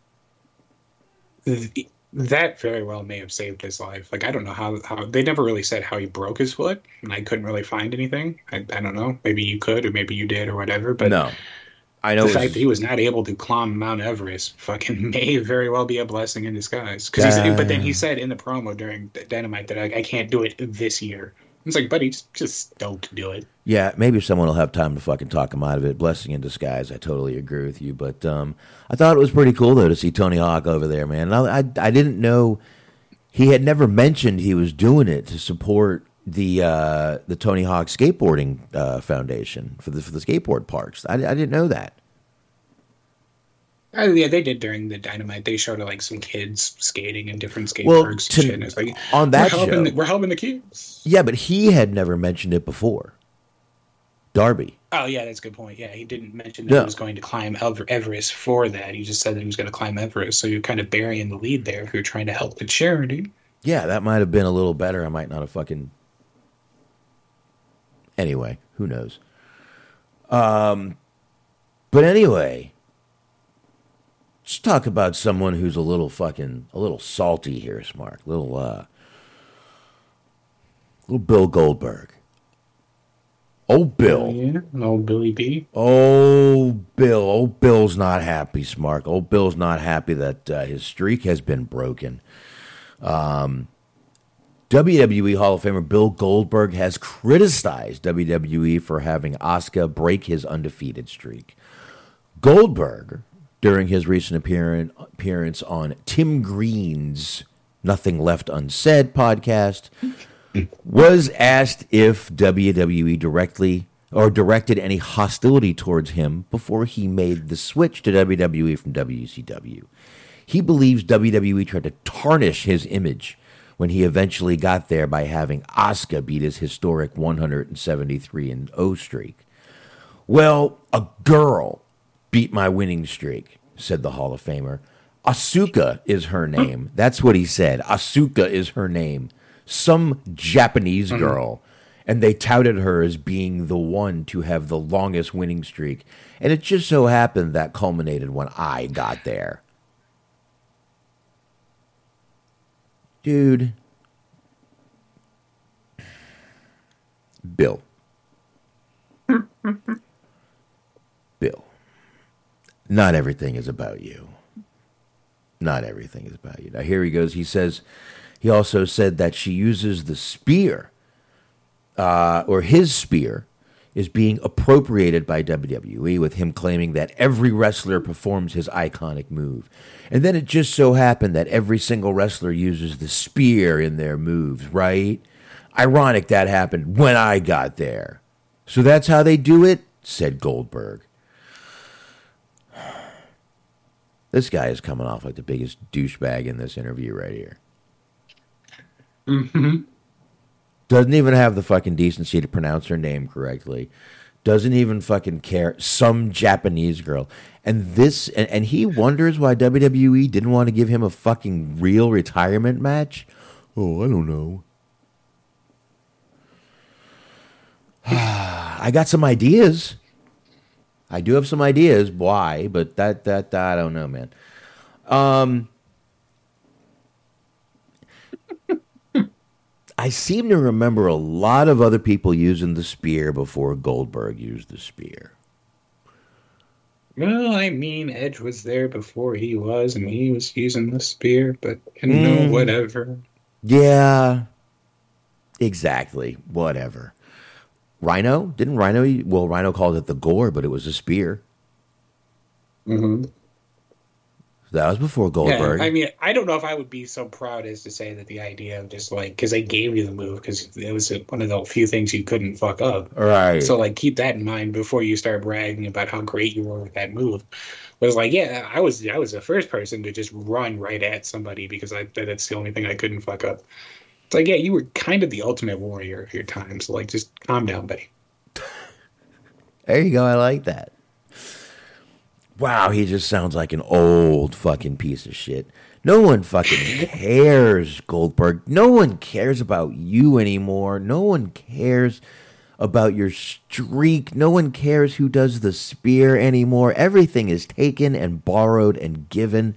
That very well may have saved his life. Like, I don't know how they never really said how he broke his foot, and I couldn't really find anything. I don't know. Maybe you could, or maybe you did, or whatever. But no. I know the fact that he was not able to climb Mount Everest fucking may very well be a blessing in disguise. But then he said in the promo during Dynamite that I can't do it this year. It's like, buddy, just don't do it. Yeah, maybe someone will have time to fucking talk him out of it. Blessing in disguise. I totally agree with you. But I thought it was pretty cool, though, to see Tony Hawk over there, man. I didn't know he had never mentioned he was doing it to support the Tony Hawk Skateboarding Foundation for the skateboard parks. I didn't know that. Yeah, they did during the Dynamite. They showed like some kids skating in different skate parks and shit. And it's like, on that show, we're helping the kids. Yeah, but he had never mentioned it before. Darby. Oh yeah, that's a good point. Yeah, he didn't mention that he was going to climb Everest for that. He just said that he was going to climb Everest. So you're kind of burying the lead there if you're trying to help the charity. Yeah, that might have been a little better. I might not have fucking. Anyway, who knows? But anyway. Let's talk about someone who's a little salty here, Smart. Little Bill Goldberg. Old Bill. Oh, yeah, old Billy B. Old Bill. Old Bill's not happy, Smart. Old Bill's not happy that his streak has been broken. WWE Hall of Famer Bill Goldberg has criticized WWE for having Asuka break his undefeated streak. Goldberg, during his recent appearance on Tim Green's Nothing Left Unsaid podcast, was asked if WWE directed any hostility towards him before he made the switch to WWE from WCW. He believes WWE tried to tarnish his image when he eventually got there by having Asuka beat his historic 173-0 streak. Well, a girl beat my winning streak, said the Hall of Famer. Asuka is her name. That's what he said. Asuka is her name. Some Japanese girl. And they touted her as being the one to have the longest winning streak. And it just so happened that culminated when I got there. Dude. Bill. Bill. Not everything is about you. Not everything is about you. Now, here he goes. He also said that she uses the spear, or his spear, is being appropriated by WWE, with him claiming that every wrestler performs his iconic move. And then it just so happened that every single wrestler uses the spear in their moves, right? Ironic that happened when I got there. So that's how they do it, said Goldberg. This guy is coming off like the biggest douchebag in this interview right here. Mm-hmm. Doesn't even have the fucking decency to pronounce her name correctly. Doesn't even fucking care. Some Japanese girl. And he wonders why WWE didn't want to give him a fucking real retirement match? Oh, I don't know. I got some ideas. I do have some ideas why, but that I don't know, man. I seem to remember a lot of other people using the spear before Goldberg used the spear. Well, I mean, Edge was there before he was, and he was using the spear, but whatever. Yeah, exactly. Whatever. Rhino? Didn't Rhino? Well, Rhino called it the gore, but it was a spear. Mm-hmm. That was before Goldberg. Yeah, I mean, I don't know if I would be so proud as to say that the idea of just like, because they gave you the move, because it was one of the few things you couldn't fuck up. Right. So, like, keep that in mind before you start bragging about how great you were with that move. But it's like, yeah, I was the first person to just run right at somebody because that's the only thing I couldn't fuck up. It's like, yeah, you were kind of the ultimate warrior of your time. So, like, just calm down, buddy. There you go. I like that. Wow, he just sounds like an old fucking piece of shit. No one fucking cares, Goldberg. No one cares about you anymore. No one cares about your streak. No one cares who does the spear anymore. Everything is taken and borrowed and given.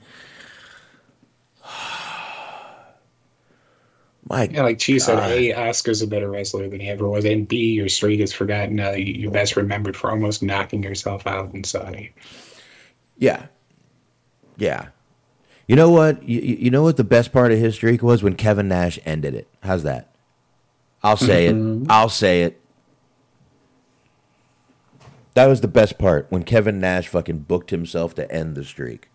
Yeah, like Chi said, A, Oscar's a better wrestler than he ever was, and B, your streak is forgotten. You're best remembered for almost knocking yourself out in Saudi. Yeah. Yeah. You know what? You know what the best part of his streak was? When Kevin Nash ended it. How's that? I'll say it. I'll say it. That was the best part, when Kevin Nash fucking booked himself to end the streak.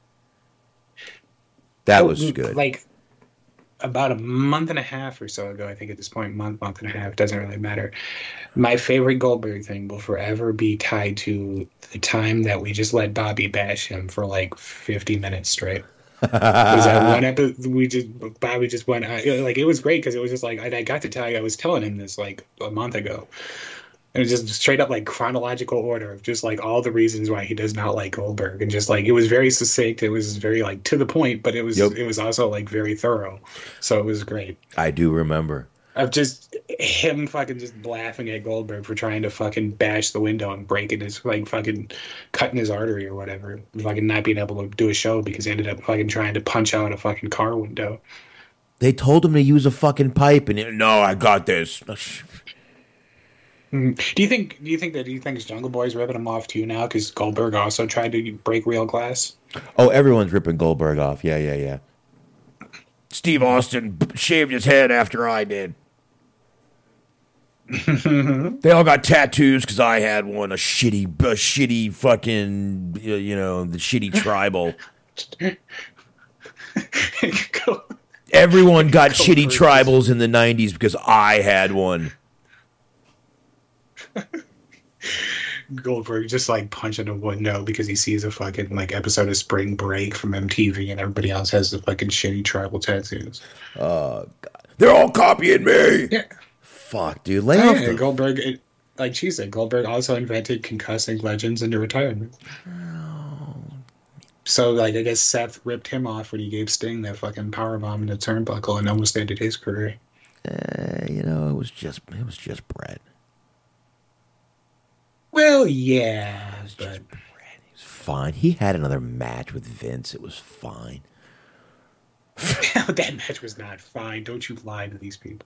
That was good. Like, about a month and a half or so ago, I think at this point, month and a half, doesn't really matter. My favorite Goldberg thing will forever be tied to the time that we just let Bobby bash him for like 50 minutes straight. Was that one episode? Bobby just went, like, it was great because it was just like, I got to tell you, I was telling him this like a month ago. And it was just straight up like chronological order of just like all the reasons why he does not like Goldberg, and just like it was very succinct, it was very like to the point, but it was also like very thorough, so it was great. I do remember of just him fucking just laughing at Goldberg for trying to fucking bash the window and breaking his like fucking cutting his artery or whatever, fucking not being able to do a show because he ended up fucking trying to punch out a fucking car window. They told him to use a fucking pipe, and no, I got this. Do you think Jungle Boy's ripping him off too now because Goldberg also tried to break real glass? Oh, everyone's ripping Goldberg off. Yeah. Steve Austin shaved his head after I did. They all got tattoos because I had one. A shitty fucking, the shitty tribal. Everyone got shitty tribals in the 90s because I had one. Goldberg just like punching a window because he sees a fucking like episode of Spring Break from MTV and everybody else has the fucking shitty tribal tattoos. Oh God, they're all copying me. Yeah, fuck, dude. Lay off the Goldberg. Like she said, Goldberg also invented concussing legends into retirement. Oh. So like I guess Seth ripped him off when he gave Sting that fucking powerbomb in the turnbuckle and almost ended his career. It was just Brett. Well, yeah, but it was fine. He had another match with Vince. It was fine. That match was not fine. Don't you lie to these people.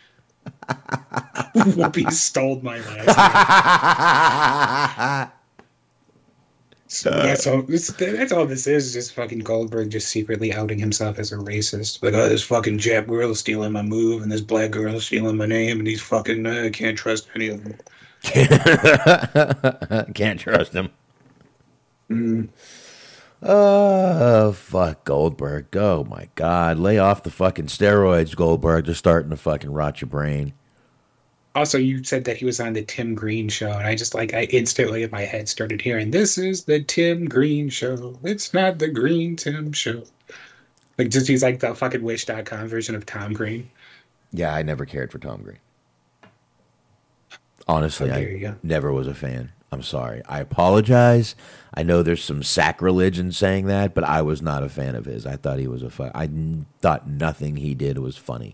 Whoopi stole my last name. So that's all this is just fucking Goldberg just secretly outing himself as a racist. Like, oh, this fucking Jap girl is stealing my move, and this black girl is stealing my name, and these fucking can't trust any of them. Can't trust him. Oh, fuck Goldberg. Oh, my God. Lay off the fucking steroids, Goldberg. They're starting to fucking rot your brain. Also, you said that he was on the Tim Green show, and I instantly in my head started hearing, this is the Tim Green show. It's not the Green Tim show. Like, just he's like the fucking Wish.com version of Tom Green. Yeah, I never cared for Tom Green. Honestly, I never was a fan. I'm sorry. I apologize. I know there's some sacrilege in saying that, but I was not a fan of his. I thought he was I thought nothing he did was funny.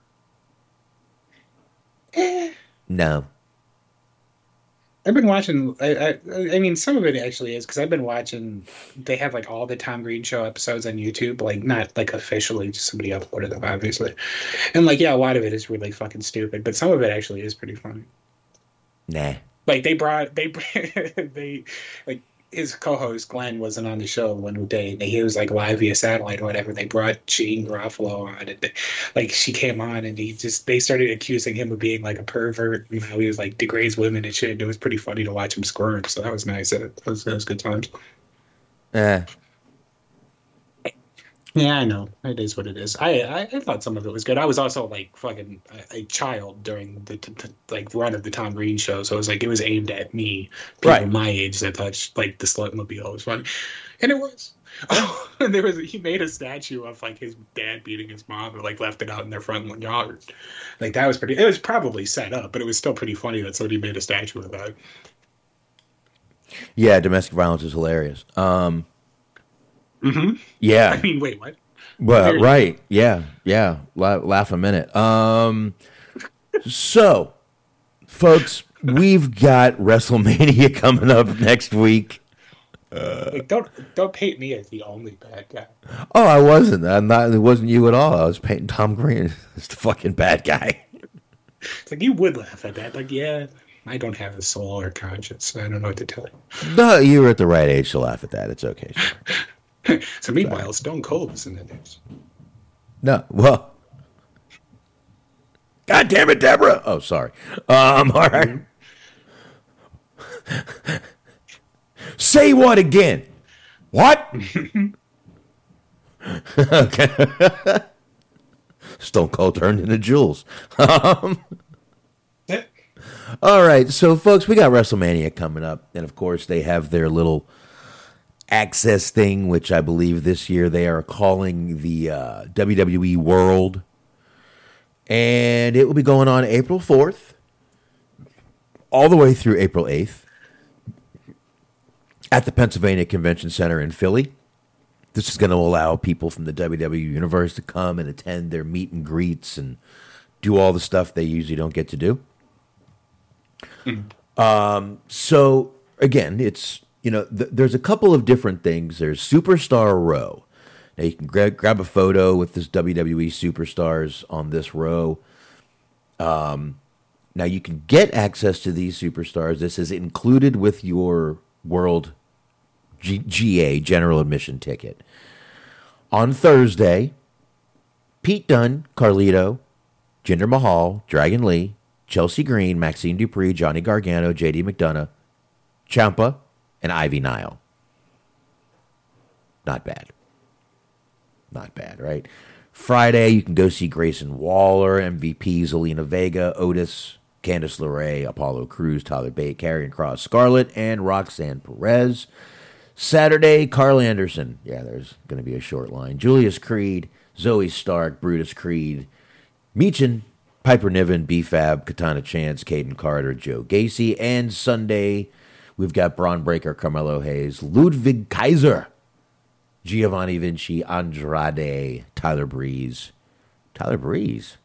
No. I've been watching, I mean, some of it actually is, because I've been watching, they have like all the Tom Green show episodes on YouTube, like not like officially, just somebody uploaded them, obviously. And like, yeah, a lot of it is really fucking stupid, but some of it actually is pretty funny. Nah. Like they like his co-host Glenn wasn't on the show one day. He was like live via satellite or whatever. They brought Jean Garofalo on, and like she came on, and they started accusing him of being like a pervert, and how he was like degrades women and shit. And it was pretty funny to watch him squirm. So that was nice. That was good times. Yeah, I know. It is what it is. I thought some of it was good. I was also like fucking a child during the like run of the Tom Green show, so it was aimed at me, people my age that thought like the Slutmobile was funny, and it was. Oh, and he made a statue of like his dad beating his mom, and like left it out in their front yard. Like that was pretty. It was probably set up, but it was still pretty funny that somebody made a statue of that. Yeah, domestic violence is hilarious. Yeah. I mean, wait, what? Well, right. Yeah. Laugh a minute. So, folks, we've got WrestleMania coming up next week. Like, don't paint me as the only bad guy. Oh, I wasn't. It wasn't you at all. I was painting Tom Green as the fucking bad guy. It's like you would laugh at that. Like, yeah, I don't have a soul or conscience. So I don't know what to tell you. No, you were at the right age to laugh at that. It's okay. So meanwhile, Stone Cold was in the news. No, well, God damn it, Deborah. Oh, sorry. All right. Say what again? What? Okay. Stone Cold turned into Jules. All right, so folks, we got WrestleMania coming up, and of course they have their little access thing, which I believe this year they are calling the WWE World, and it will be going on April 4th all the way through April 8th at the Pennsylvania Convention Center in Philly. This is going to allow people from the WWE universe to come and attend their meet and greets and do all the stuff they usually don't get to do. So again, it's, there's a couple of different things. There's Superstar Row. Now you can grab a photo with this WWE superstars on this row. Now you can get access to these superstars. This is included with your World GA general admission ticket. On Thursday, Pete Dunne, Carlito, Jinder Mahal, Dragon Lee, Chelsea Green, Maxine Dupree, Johnny Gargano, JD McDonough, Ciampa, and Ivy Nile. Not bad. Not bad, right? Friday, you can go see Grayson Waller, MVP, Zelina Vega, Otis, Candice LeRae, Apollo Crews, Tyler Bate, Karrion Kross, Scarlett, and Roxanne Perez. Saturday, Carl Anderson. Yeah, there's going to be a short line. Julius Creed, Zoe Stark, Brutus Creed, Meechin, Piper Niven, B-Fab, Katana Chance, Caden Carter, Joe Gacy. And Sunday, we've got Braun Breaker, Carmelo Hayes, Ludwig Kaiser, Giovanni Vinci, Andrade, Tyler Breeze. Tyler Breeze?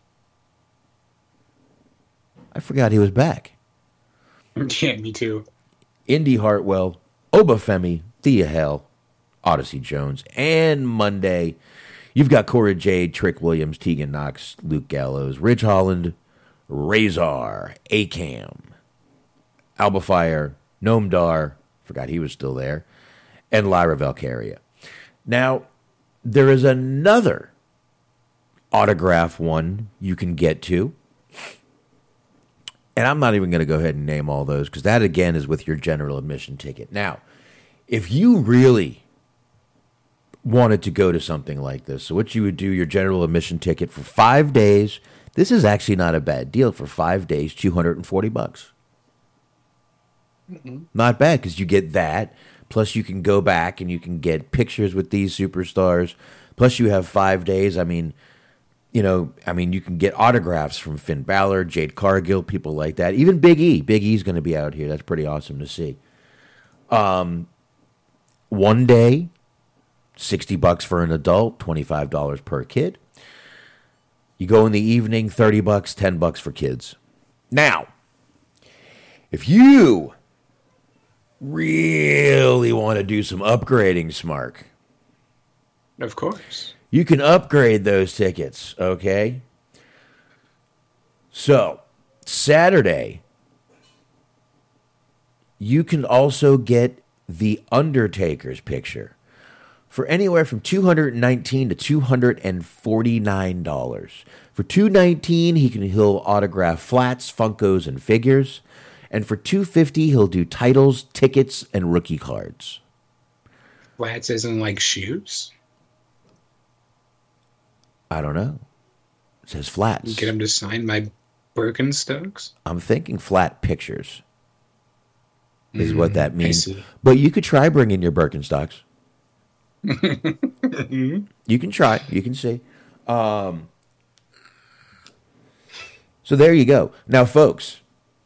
I forgot he was back. Yeah, me too. Indy Hartwell, Obafemi, Thea Hell, Odyssey Jones. And Monday, you've got Cora Jade, Trick Williams, Tegan Knox, Luke Gallows, Ridge Holland, Razor, Akam, Alba Fire, Noam Dar, forgot he was still there, and Lyra Valkyria. Now, there is another autograph one you can get to. And I'm not even going to go ahead and name all those because that, again, is with your general admission ticket. Now, if you really wanted to go to something like this, so what you would do, your general admission ticket for 5 days, this is actually not a bad deal for 5 days, $240. Mm-hmm. Not bad because you get that. Plus, you can go back and you can get pictures with these superstars. Plus, you have 5 days. I mean, you can get autographs from Finn Balor, Jade Cargill, people like that. Even Big E. Big E's going to be out here. That's pretty awesome to see. 1 day, $60 for an adult, $25 per kid. You go in the evening, $30, $10 for kids. Now, if you really want to do some upgrading, Smark, of course, you can upgrade those tickets, okay? So, Saturday, you can also get The Undertaker's picture for anywhere from $219 to $249. For $219, he'll autograph flats, Funkos, and figures. And for $250, he'll do titles, tickets, and rookie cards. Flats isn't like shoes? I don't know. It says flats. Get him to sign my Birkenstocks? I'm thinking flat pictures is what that means. I see. But you could try bringing your Birkenstocks. You can try. You can see. So there you go. Now, folks,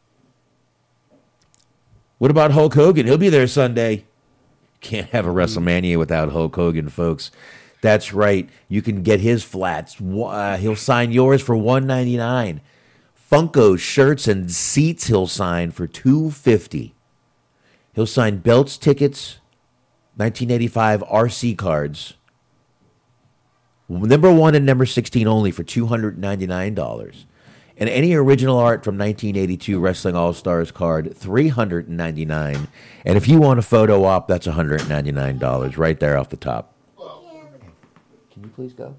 what about Hulk Hogan? He'll be there Sunday. Can't have a WrestleMania without Hulk Hogan, folks. That's right. You can get his flats. He'll sign yours for $199. Funko shirts and seats he'll sign for $250. He'll sign belts, tickets, 1985 RC cards. Number 1 and number 16 only for $299. And any original art from 1982 Wrestling All-Stars card, $399. And if you want a photo op, that's $199 right there off the top. Can you please go?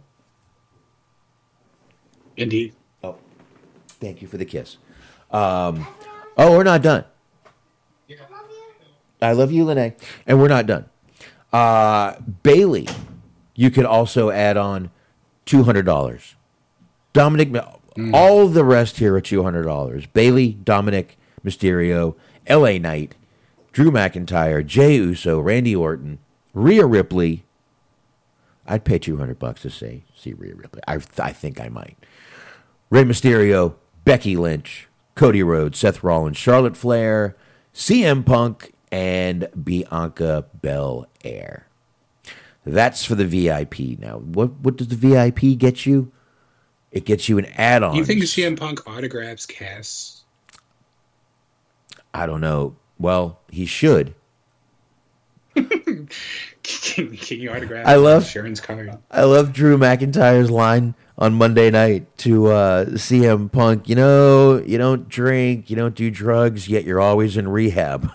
Indeed. Oh, thank you for the kiss. We're not done. I love you, Lene. And we're not done. Bailey, you could also add on $200. Dominic, all the rest here are $200. Bailey, Dominic, Mysterio, LA Knight, Drew McIntyre, Jey Uso, Randy Orton, Rhea Ripley. I'd pay $200 to see Rhea Ripley. I think I might. Rey Mysterio, Becky Lynch, Cody Rhodes, Seth Rollins, Charlotte Flair, CM Punk, and Bianca Belair. That's for the VIP. Now, what does the VIP get you? It gets you an add-on. You think CM Punk autographs Cass? I don't know. Well, he should. Can you autograph Sharon's card? I love Drew McIntyre's line on Monday night to CM Punk. You know, you don't drink, you don't do drugs, yet you're always in rehab.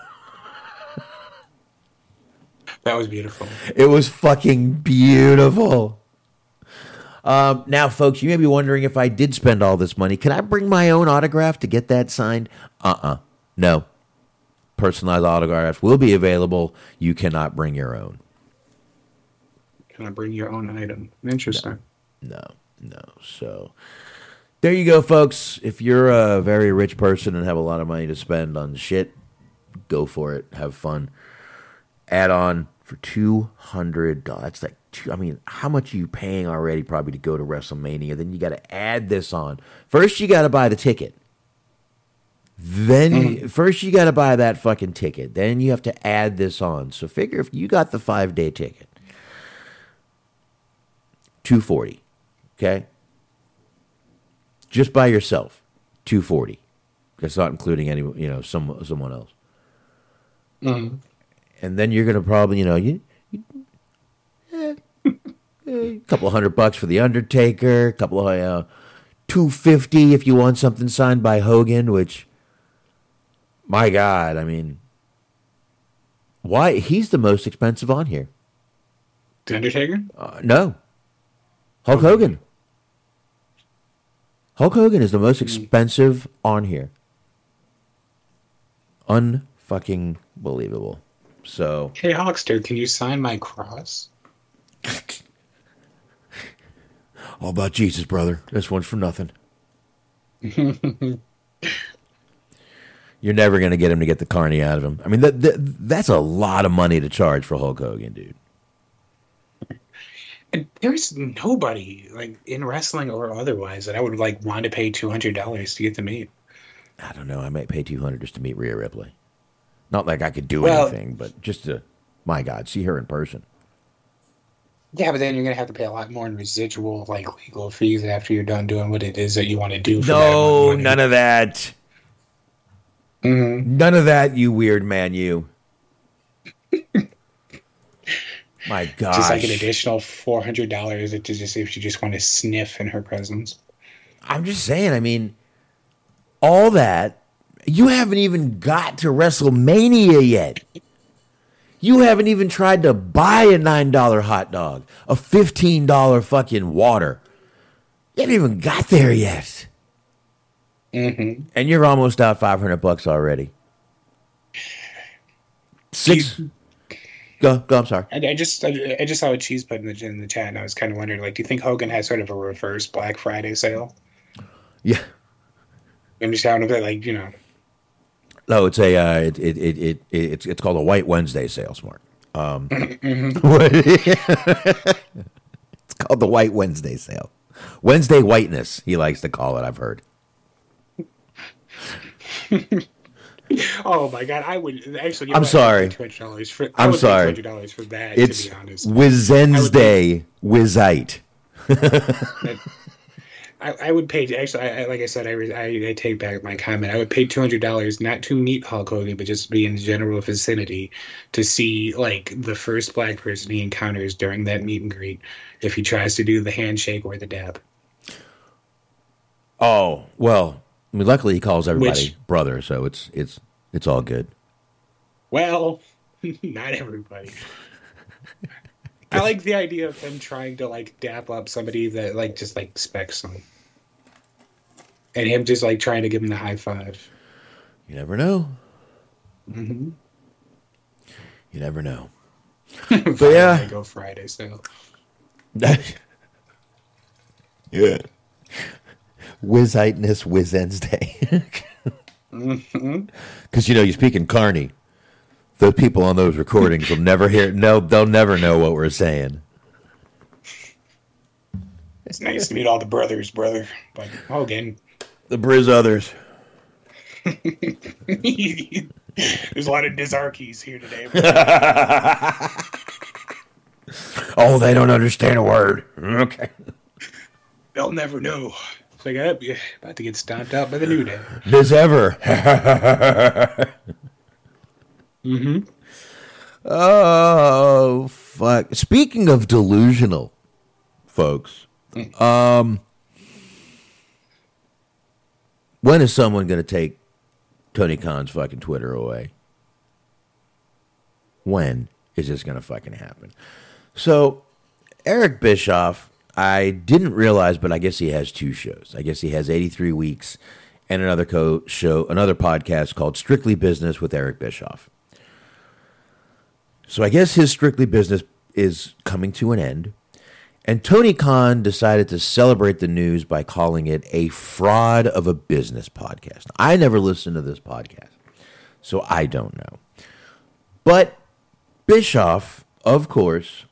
That was beautiful. It was fucking beautiful. Now, folks, you may be wondering if I did spend all this money. Can I bring my own autograph to get that signed? No. Personalized autographs will be available. You cannot bring your own. Can I bring your own item? Interesting. No. So there you go, folks. If you're a very rich person and have a lot of money to spend on shit, go for it. Have fun. Add on for $200. That's like, how much are you paying already probably to go to WrestleMania? Then you got to add this on. First, you got to buy the ticket. Then first you got to buy that fucking ticket. Then you have to add this on. So figure if you got the 5-day ticket, $240. Okay, just by yourself, $240. That's not including any, someone else. Mm-hmm. And then you're gonna probably, a couple of $100 for the Undertaker, a couple of $250 if you want something signed by Hogan, which. My God, why? He's the most expensive on here. The Undertaker? No. Hulk Hogan. Hulk Hogan is the most expensive on here. Unfucking believable. So. Hey, Hulkster, can you sign my cross? All about Jesus, brother. This one's for nothing. You're never going to get him to get the carny out of him. That's a lot of money to charge for Hulk Hogan, dude. And there's nobody in wrestling or otherwise that I would want to pay $200 to get to meet. I don't know. I might pay $200 just to meet Rhea Ripley. Not like I could do anything, but just to, my God, see her in person. Yeah, but then you're going to have to pay a lot more in residual, legal fees after you're done doing what it is that you want to do. No, none of that. Mm-hmm. None of that, you weird man, you. My God. Just an additional $400 if you just want to sniff in her presence. I'm just saying, all that, you haven't even got to WrestleMania yet. You haven't even tried to buy a $9 hot dog, a $15 fucking water. You haven't even got there yet. Mm-hmm. And you're almost out $500 already. Go. I'm sorry. I just saw a cheese put in the chat, and I was kind of wondering, like, do you think Hogan has sort of a reverse Black Friday sale? Yeah. I'm just sounding a bit like, No, it's a it's called a White Wednesday sale, Smart. Mm-hmm. It's called the White Wednesday sale. Wednesday whiteness, he likes to call it. I've heard. Oh my God! I would actually. I'm sorry. $200 for. I'm sorry. $200 for that. It's to be honest, Wednesday Wizite. I would pay. Actually, like I said, I take back my comment. I would pay $200 not to meet Hulk Hogan, but just be in the general vicinity to see like the first black person he encounters during that meet and greet. If he tries to do the handshake or the dab. Oh well, I mean, luckily he calls everybody brother, so it's all good. Well, not everybody. I like the idea of him trying to like dap up somebody that like just like specs him, and him just like trying to give him the high five. You never know. Mm-hmm. You never know. But yeah, go Friday sale. Yeah. Wiziteness Wednesday. Because you speak in Carney. Those people on those recordings will never hear. No, they'll never know what we're saying. It's nice to meet all the brothers, brother. But Hogan. The Briz others. There's a lot of Dizarkies here today. Oh, they don't understand a word. Okay. They'll never know. It's like, you're about to get stomped out by the New Day. This ever. Mm-hmm. Oh, fuck. Speaking of delusional, folks, when is someone going to take Tony Khan's fucking Twitter away? When is this going to fucking happen? So, Eric Bischoff, I didn't realize, but I guess he has two shows. I guess he has 83 Weeks and another podcast called Strictly Business with Eric Bischoff. So I guess his Strictly Business is coming to an end. And Tony Khan decided to celebrate the news by calling it a fraud of a business podcast. I never listened to this podcast, so I don't know. But Bischoff, of course,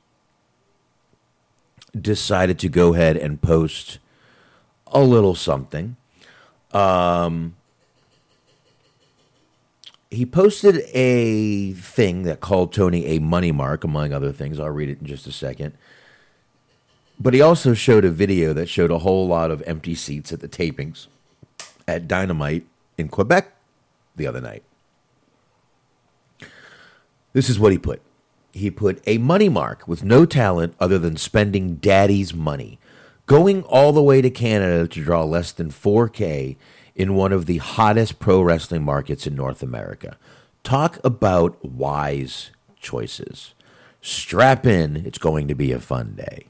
decided to go ahead and post a little something. He posted a thing that called Tony a money mark, among other things. I'll read it in just a second. But he also showed a video that showed a whole lot of empty seats at the tapings at Dynamite in Quebec the other night. This is what he put. He put a money mark with no talent other than spending daddy's money, going all the way to Canada to draw less than $4,000 in one of the hottest pro wrestling markets in North America. Talk about wise choices. Strap in. It's going to be a fun day.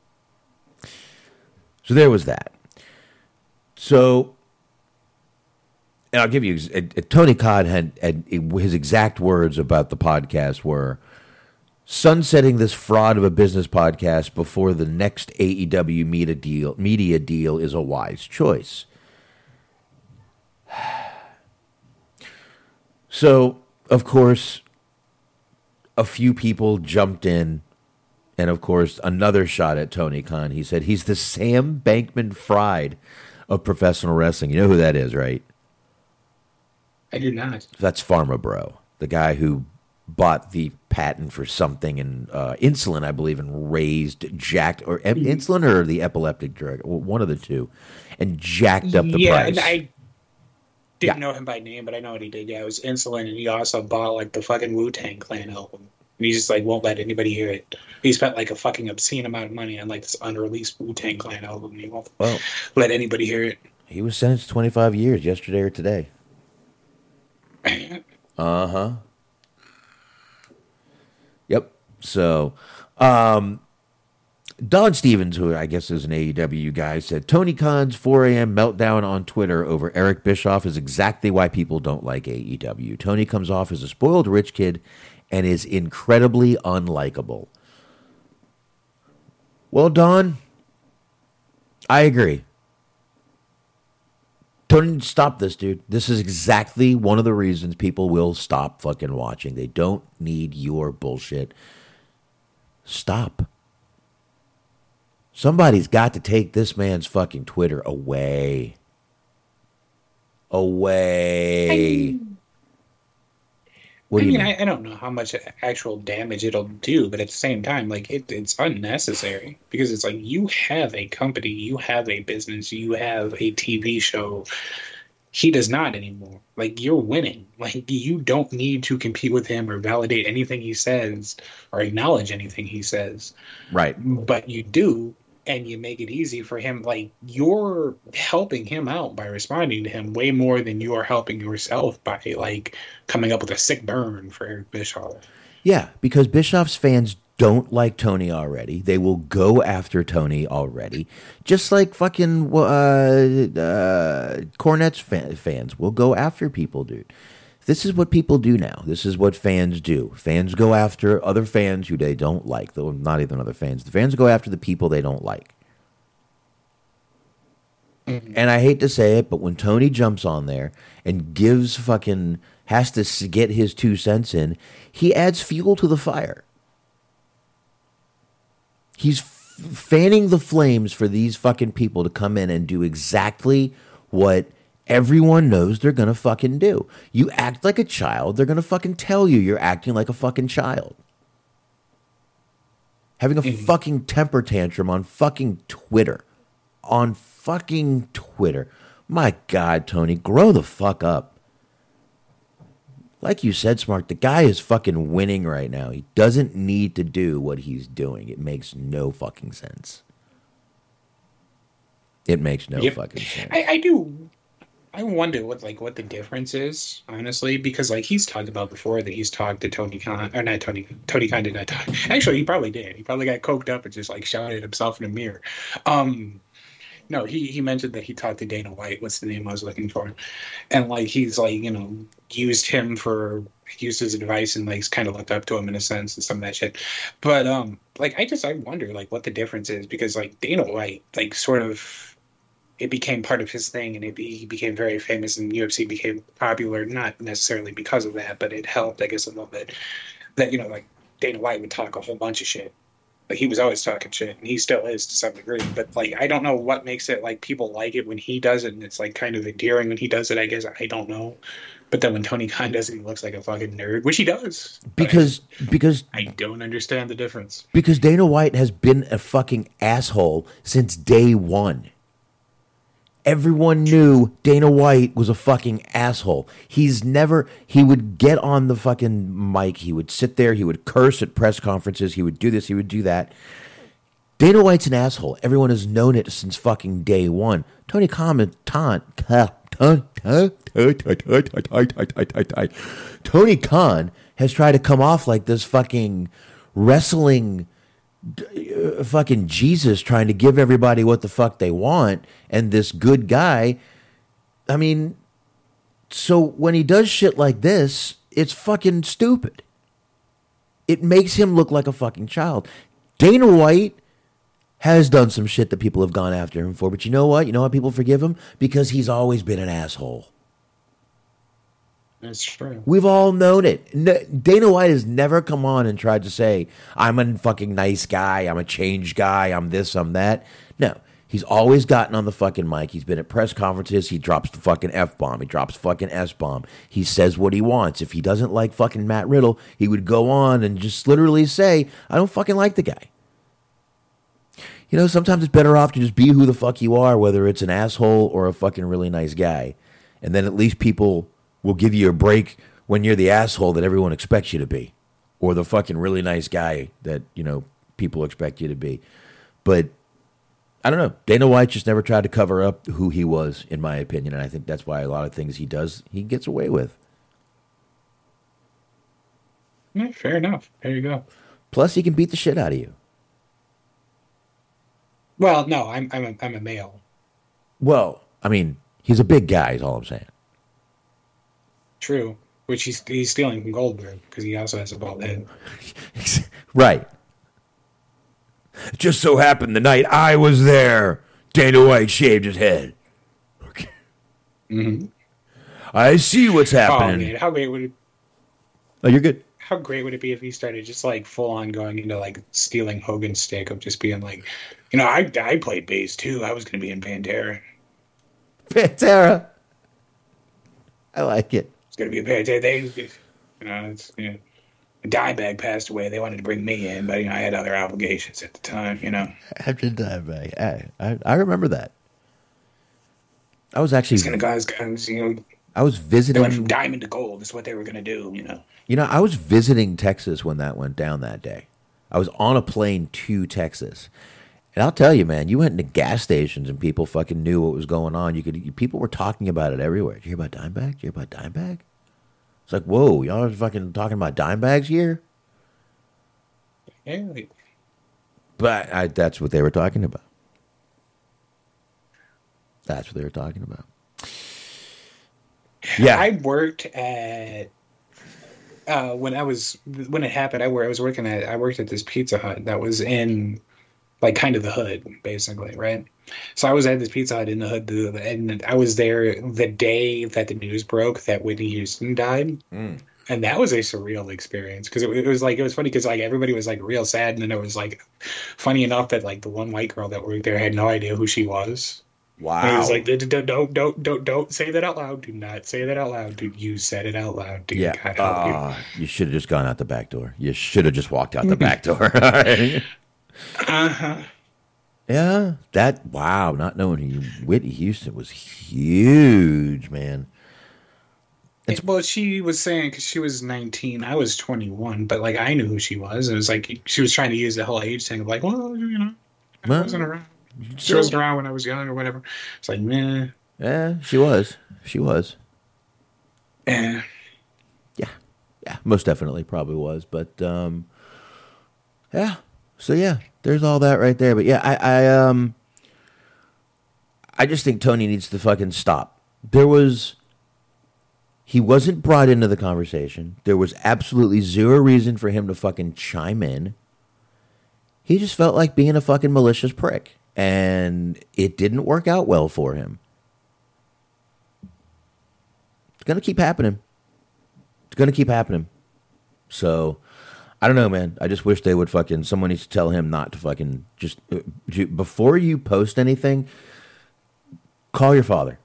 So there was that. So, and I'll give you, Tony Khan had his exact words about the podcast were, sunsetting this fraud of a business podcast before the next AEW media deal is a wise choice. So, of course, a few people jumped in, and of course, another shot at Tony Khan. He said he's the Sam Bankman-Fried of professional wrestling. You know who that is, right? I do not. That's Pharma Bro, the guy who bought the patent for something and insulin, I believe, and jacked insulin or the epileptic drug, one of the two, and jacked up the price. Yeah, I didn't know him by name, but I know what he did. Yeah, it was insulin, and he also bought like the fucking Wu-Tang Clan album. And he just like won't let anybody hear it. He spent like a fucking obscene amount of money on like this unreleased Wu-Tang Clan album, and he won't let anybody hear it. He was sentenced to 25 years yesterday or today. Uh-huh. Yep. So, Don Stevens, who I guess is an AEW guy, said Tony Khan's 4 a.m. meltdown on Twitter over Eric Bischoff is exactly why people don't like AEW. Tony comes off as a spoiled rich kid and is incredibly unlikable. Well, Don, I agree. Tony, stop this, dude. This is exactly one of the reasons people will stop fucking watching. They don't need your bullshit. Stop. Somebody's got to take this man's fucking Twitter away. Away. What do you mean? I don't know how much actual damage it'll do, but at the same time, like it's unnecessary because it's like you have a company, you have a business, you have a TV show. He does not anymore. Like, you're winning. Like, you don't need to compete with him or validate anything he says or acknowledge anything he says. Right. But you do, and you make it easy for him. Like, you're helping him out by responding to him way more than you are helping yourself by, like, coming up with a sick burn for Eric Bischoff. Yeah, because Bischoff's fans don't like Tony already. They will go after Tony already. Just like fucking Cornette's fans will go after people, dude. This is what people do now. This is what fans do. Fans go after other fans who they don't like, though not even other fans. The fans go after the people they don't like. Mm-hmm. And I hate to say it, but when Tony jumps on there and has to get his 2 cents in, he adds fuel to the fire. He's fanning the flames for these fucking people to come in and do exactly what everyone knows they're going to fucking do. You act like a child, they're going to fucking tell you you're acting like a fucking child. Having a fucking temper tantrum on fucking Twitter. On fucking Twitter. My God, Tony, grow the fuck up. Like you said, Smart, the guy is fucking winning right now. He doesn't need to do what he's doing. It makes no fucking sense. It makes no fucking sense. I wonder what the difference is, honestly, because like he's talked about before that he's talked to Tony Khan, or not Tony Khan did not talk. Actually, he probably did. He probably got coked up and just like shouted at himself in a mirror. No, he mentioned that he talked to Dana White. What's the name I was looking for? And like he's like, used his advice and like kind of looked up to him in a sense and some of that shit. But I wonder like what the difference is, because like Dana White like sort of it became part of his thing and he became very famous and UFC became popular, not necessarily because of that, but it helped I guess a little bit. That like Dana White would talk a whole bunch of shit. Like, he was always talking shit, and he still is to some degree. But, like, I don't know what makes it, like, people like it when he does it, and it's, like, kind of endearing when he does it, I guess. I don't know. But then when Tony Khan does it, he looks like a fucking nerd, which he does. Because I don't understand the difference. Because Dana White has been a fucking asshole since day one. Everyone knew Dana White was a fucking asshole. He would get on the fucking mic. He would sit there. He would curse at press conferences. He would do this. He would do that. Dana White's an asshole. Everyone has known it since fucking day one. Tony Khan has tried to come off like this fucking wrestling fucking Jesus trying to give everybody what the fuck they want, and this good guy. I mean, so when he does shit like this, it's fucking stupid. It makes him look like a fucking child. Dana White has done some shit that people have gone after him for, but you know what? You know why people forgive him? Because he's always been an asshole. That's true. We've all known it. Dana White has never come on and tried to say, I'm a fucking nice guy, I'm a changed guy, I'm this, I'm that. No, he's always gotten on the fucking mic. He's been at press conferences. He drops the fucking F-bomb. He drops fucking S-bomb. He says what he wants. If he doesn't like fucking Matt Riddle, he would go on and just literally say, I don't fucking like the guy. Sometimes it's better off to just be who the fuck you are, whether it's an asshole or a fucking really nice guy. And then at least people will give you a break when you're the asshole that everyone expects you to be, or the fucking really nice guy that, people expect you to be. But I don't know. Dana White just never tried to cover up who he was, in my opinion. And I think that's why a lot of things he does, he gets away with. Yeah, fair enough. There you go. Plus, he can beat the shit out of you. Well, no, I'm a male. Well, I mean, he's a big guy, is all I'm saying. True. Which he's stealing from Goldberg because he also has a bald head. Right. Just so happened the night I was there, Dana White shaved his head. Okay. Mm-hmm. I see what's happening. Oh, man, how great would it? Oh, you're good. How great would it be if he started just like full on going into like stealing Hogan's stick of just being like, I played bass too. I was going to be in Pantera. Pantera. I like it. It's going to be a Pantera. Dimebag passed away. They wanted to bring me in, but I had other obligations at the time. After Dimebag, I remember that. I was actually. These kind of guys, I was visiting. They went from diamond to gold. That's what they were going to do. I was visiting Texas when that went down that day. I was on a plane to Texas. And I'll tell you, man, you went into gas stations and people fucking knew what was going on. People were talking about it everywhere. Did you hear about Dimebag? Did you hear about Dimebag? It's like, whoa, y'all are fucking talking about Dimebags here? Yeah. But that's what they were talking about. That's what they were talking about. Yeah. I worked at when it happened. I worked at this Pizza Hut that was in like kind of the hood, basically, right? So I was at this Pizza Hut in the hood, and I was there the day that the news broke that Whitney Houston died, and that was a surreal experience because it was funny because like everybody was like real sad, and then it was like funny enough that like the one white girl that worked there had no idea who she was. Wow. And it was like, don't say that out loud. Do not say that out loud. Dude, you said it out loud. Dude, Yeah. God help you. You should have just gone out the back door. You should have just walked out the back door. All right. Uh-huh. Yeah. Wow. Not knowing Whitney Houston was huge, man. Well, she was saying because she was 19, I was 21, but like I knew who she was. It was like she was trying to use the whole age thing of like, well, I wasn't around. She wasn't around when I was young or whatever. It's like, man. Yeah, she was. Yeah. Yeah, most definitely probably was. But, yeah. So, yeah, there's all that right there. But, yeah, I just think Tony needs to fucking stop. He wasn't brought into the conversation. There was absolutely zero reason for him to fucking chime in. He just felt like being a fucking malicious prick. And it didn't work out well for him. It's going to keep happening. So, I don't know, man. I just wish they would someone needs to tell him not to fucking just, before you post anything, call your father.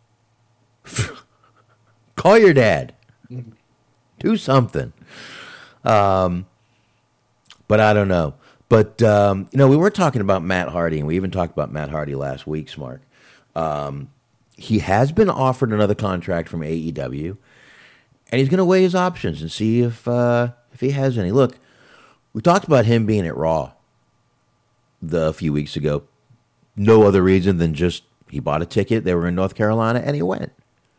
Call your dad. Do something. But I don't know. But, we were talking about Matt Hardy, and we even talked about Matt Hardy last week, Smark. He has been offered another contract from AEW, and he's going to weigh his options and see if he has any. Look, we talked about him being at Raw a few weeks ago. No other reason than just he bought a ticket, they were in North Carolina, and he went.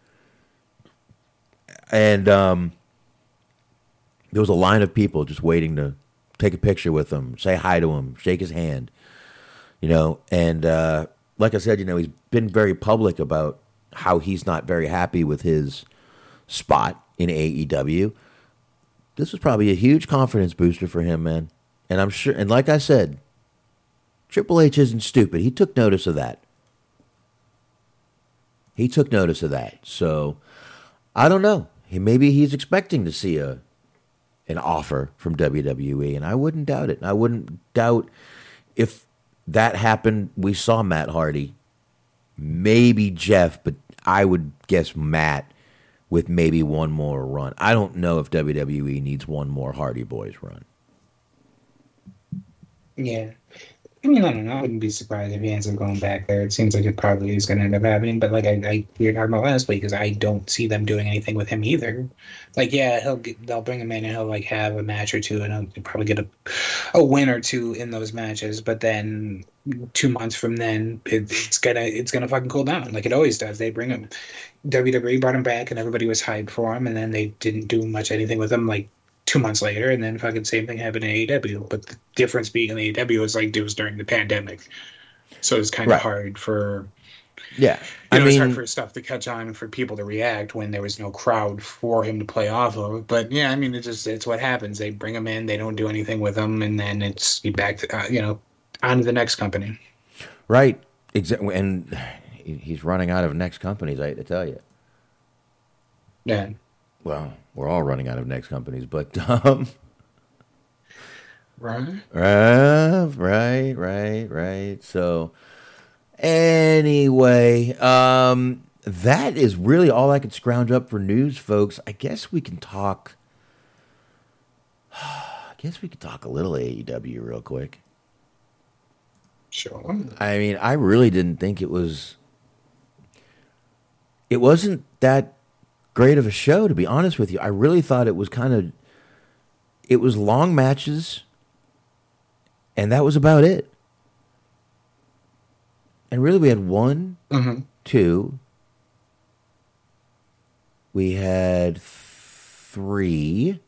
And there was a line of people just waiting to take a picture with him, say hi to him, shake his hand, and like I said, he's been very public about how he's not very happy with his spot in AEW. This was probably a huge confidence booster for him, man. And I'm sure, and like I said, Triple H isn't stupid. He took notice of that. So, I don't know. Maybe he's expecting to see an offer from WWE, and I wouldn't doubt it. I wouldn't doubt if that happened. We saw Matt Hardy, maybe Jeff, but I would guess Matt with maybe one more run. I don't know if WWE needs one more Hardy Boys run. Yeah. I mean, I don't know. I wouldn't be surprised if he ends up going back there. It seems like it probably is going to end up happening. But like we were talking about last week, because I don't see them doing anything with him either. Like, yeah, they'll bring him in and he'll like have a match or two, and he'll probably get a win or two in those matches. But then 2 months from then, it's gonna fucking cool down like it always does. They bring him. WWE brought him back, and everybody was hyped for him, and then they didn't do anything with him like 2 months later, and then fucking same thing happened in AEW. But the difference being in AEW is like it was during the pandemic, so it's kind of hard for it's hard for stuff to catch on and for people to react when there was no crowd for him to play off of. But yeah, I mean, it's what happens. They bring him in, they don't do anything with him, and then it's back to on to the next company. Right. Exactly. And he's running out of next companies, I hate to tell you. Yeah. Well, we're all running out of next companies, but right. So anyway, that is really all I could scrounge up for news, folks. I guess we can talk a little AEW real quick. Sure. I mean, I really didn't think it wasn't that great of a show, to be honest with you. I really thought it was long matches, and that was about it. And really, we had one, two, we had three,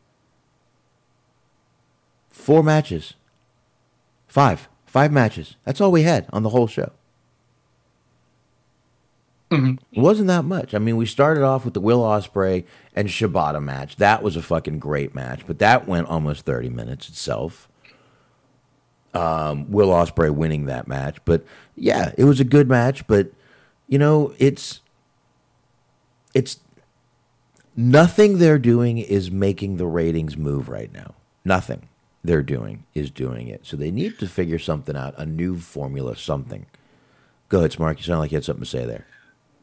four matches, five matches. That's all we had on the whole show. It wasn't that much. I mean, we started off with the Will Ospreay and Shibata match. That was a fucking great match, but that went almost 30 minutes itself. Will Ospreay winning that match. But yeah, it was a good match, but it's nothing they're doing is making the ratings move right now. Nothing they're doing is doing it. So they need to figure something out, a new formula, something. Go ahead, Smark. You sound like you had something to say there.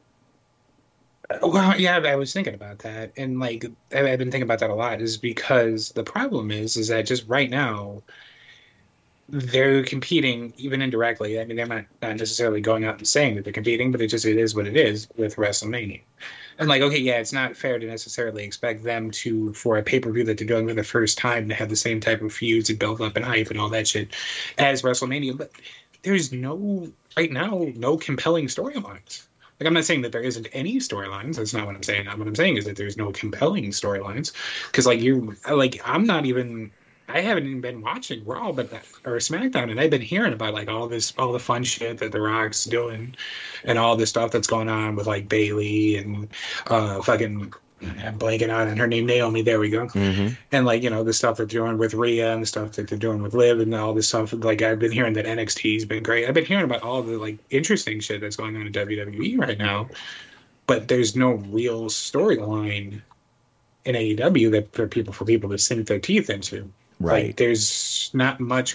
Well, yeah, I was thinking about that, and like I've been thinking about that a lot. Is because the problem is that just right now they're competing even indirectly. I mean, they're not necessarily going out and saying that they're competing, but it is what it is with WrestleMania. And like, okay, yeah, it's not fair to necessarily expect them to, for a pay-per-view that they're doing for the first time, to have the same type of feuds and build up and hype and all that shit as WrestleMania. But there's right now no compelling storylines. Like, I'm not saying that there isn't any storylines. That's not what I'm saying. What I'm saying is that there's no compelling storylines. Because, I haven't even been watching Raw or SmackDown, and I've been hearing about, like, all the fun shit that The Rock's doing and all this stuff that's going on with, like, Bayley and I'm blanking out on her name, Naomi, there we go. Mm-hmm. And, like, the stuff they're doing with Rhea and the stuff that they're doing with Liv and all this stuff. Like, I've been hearing that NXT's been great. I've been hearing about all the, like, interesting shit that's going on in WWE right now. But there's no real storyline in AEW that for people to sink their teeth into. Right. Like, there's not much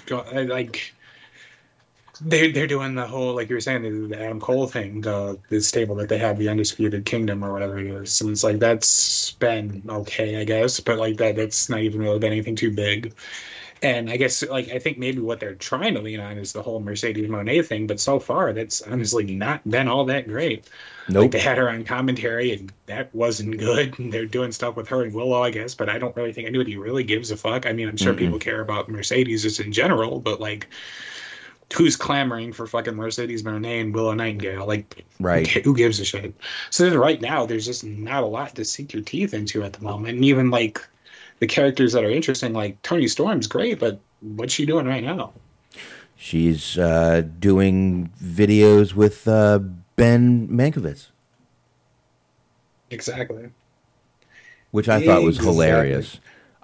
They're doing the whole, like you were saying, the Adam Cole thing, the stable that they have, the Undisputed Kingdom or whatever it is. So it's like, that's been okay, I guess, but like that's not even really been anything too big. And I guess, like, I think maybe what they're trying to lean on is the whole Mercedes Moné thing, but so far that's honestly not been all that great. Nope. Like, they had her on commentary, and that wasn't good. And they're doing stuff with her and Willow, I guess, but I don't really think anybody really gives a fuck. I mean, I'm sure people care about Mercedes just in general, but like, who's clamoring for fucking Mercedes Moné and Willow Nightingale? Like, right. Who gives a shit? So right now, there's just not a lot to sink your teeth into at the moment. And even, like, the characters that are interesting, like, Toni Storm's great, but what's she doing right now? She's doing videos with Ben Mankiewicz. Exactly. Which I thought was hilarious.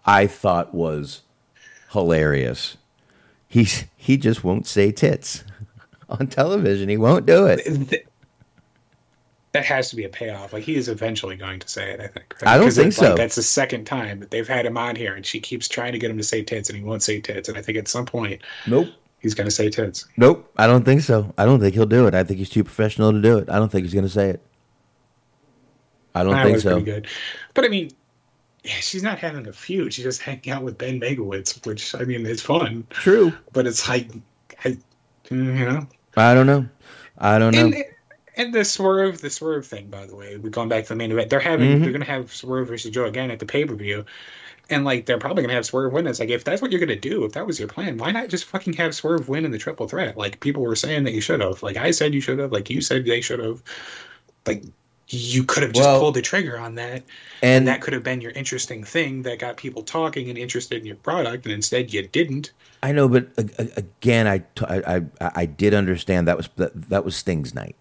He just won't say tits on television. He won't do it. That has to be a payoff. Like, he is eventually going to say it, I think. Right? I don't think so. Like, that's the second time that they've had him on here, and she keeps trying to get him to say tits, and he won't say tits. And I think at some point, he's going to say tits. Nope, I don't think so. I don't think he'll do it. I think he's too professional to do it. I don't think he's going to say it. I don't think so. Pretty good. But I mean, yeah, she's not having a feud. She's just hanging out with Ben Mankiewicz, which, I mean, it's fun. True. But it's like, I don't know. And the Swerve thing, by the way, we're going back to the main event. They're going to have Swerve versus Joe again at the pay-per-view. And, like, they're probably going to have Swerve win. It's like, if that's what you're going to do, if that was your plan, why not just fucking have Swerve win in the triple threat? Like, people were saying that you should have. Like, I said you should have. Like, you said they should have. Like, you could have just pulled the trigger on that, and that could have been your interesting thing that got people talking and interested in your product, and instead you didn't. I know, but again, I did understand that was Sting's night.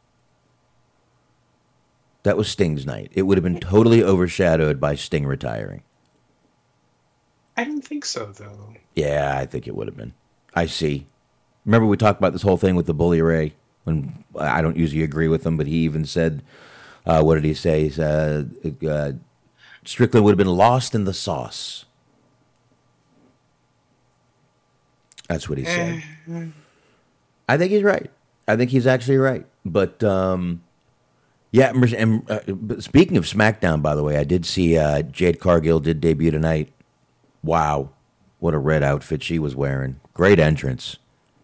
That was Sting's night. It would have been totally overshadowed by Sting retiring. I don't think so, though. Yeah, I think it would have been. I see. Remember we talked about this whole thing with the Bully Ray? When I don't usually agree with him, but he even said, what did he say? He said, Strickland would have been lost in the sauce. That's what he said. I think he's right. I think he's actually right. But, yeah, but speaking of SmackDown, by the way, I did see Jade Cargill did debut tonight. Wow. What a red outfit she was wearing. Great entrance.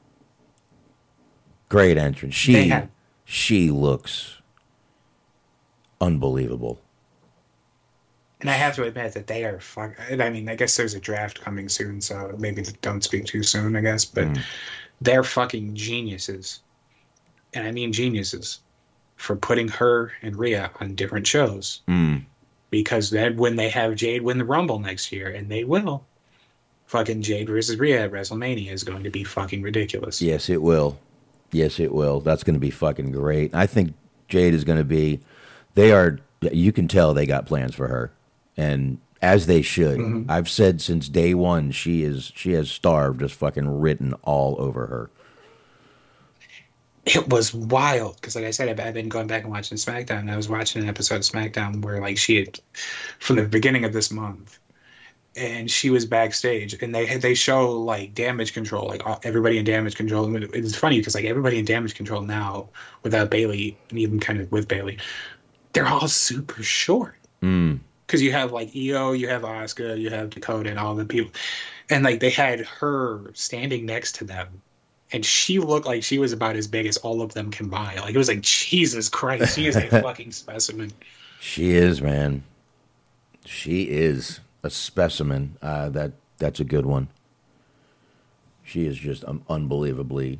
Great entrance. She looks unbelievable. And I have to admit that they are I mean, I guess there's a draft coming soon, so maybe don't speak too soon, I guess. But they're fucking geniuses. And I mean geniuses. For putting her and Rhea on different shows. Because then when they have Jade win the Rumble next year, and they will, fucking Jade versus Rhea at WrestleMania is going to be fucking ridiculous. Yes, it will. Yes, it will. That's going to be fucking great. I think Jade is going to be, you can tell they got plans for her. And as they should. I've said since day one, she has Starved just fucking written all over her. It was wild because, like I said, I've been going back and watching SmackDown. And I was watching an episode of SmackDown where, like, she had from the beginning of this month, and she was backstage, and they show like Damage Control, like everybody in Damage Control. And it's funny because like everybody in Damage Control now, without Bayley, and even kind of with Bayley, they're all super short. Because you have like Io, you have Asuka, you have Dakota, and all the people, and like they had her standing next to them. And she looked like she was about as big as all of them combined. Like, it was like, Jesus Christ, she is a fucking specimen. She is, man. She is a specimen. That's a good one. She is just unbelievably...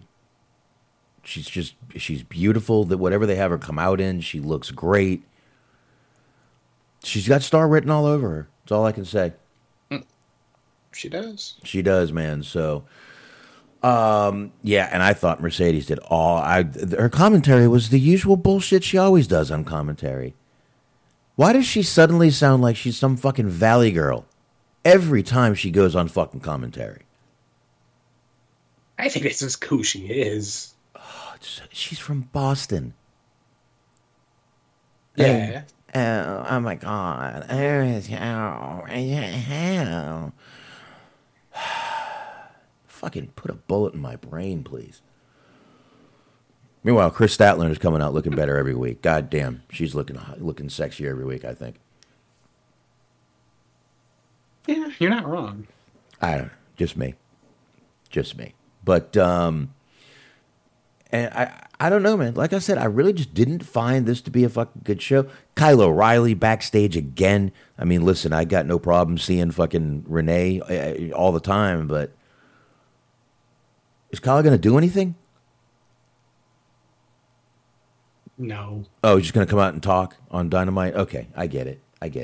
She's beautiful. That whatever they have her come out in, she looks great. She's got star written all over her. That's all I can say. She does. She does, man. So... yeah, and I thought Mercedes did her commentary was the usual bullshit she always does on commentary. Why does she suddenly sound like she's some fucking Valley girl every time she goes on fucking commentary? I think it's just who she is. Oh, she's from Boston. Yeah. Oh my God. Fucking put a bullet in my brain, please. Meanwhile, Chris Statler is coming out looking better every week. God damn, she's looking sexier every week, I think. Yeah, you're not wrong. I don't know. Just me. But, and I don't know, man. Like I said, I really just didn't find this to be a fucking good show. Kyle O'Reilly backstage again. I mean, listen, I got no problem seeing fucking Renee all the time, but is Kyle going to do anything? No. Oh, he's just going to come out and talk on Dynamite? Okay, I get it.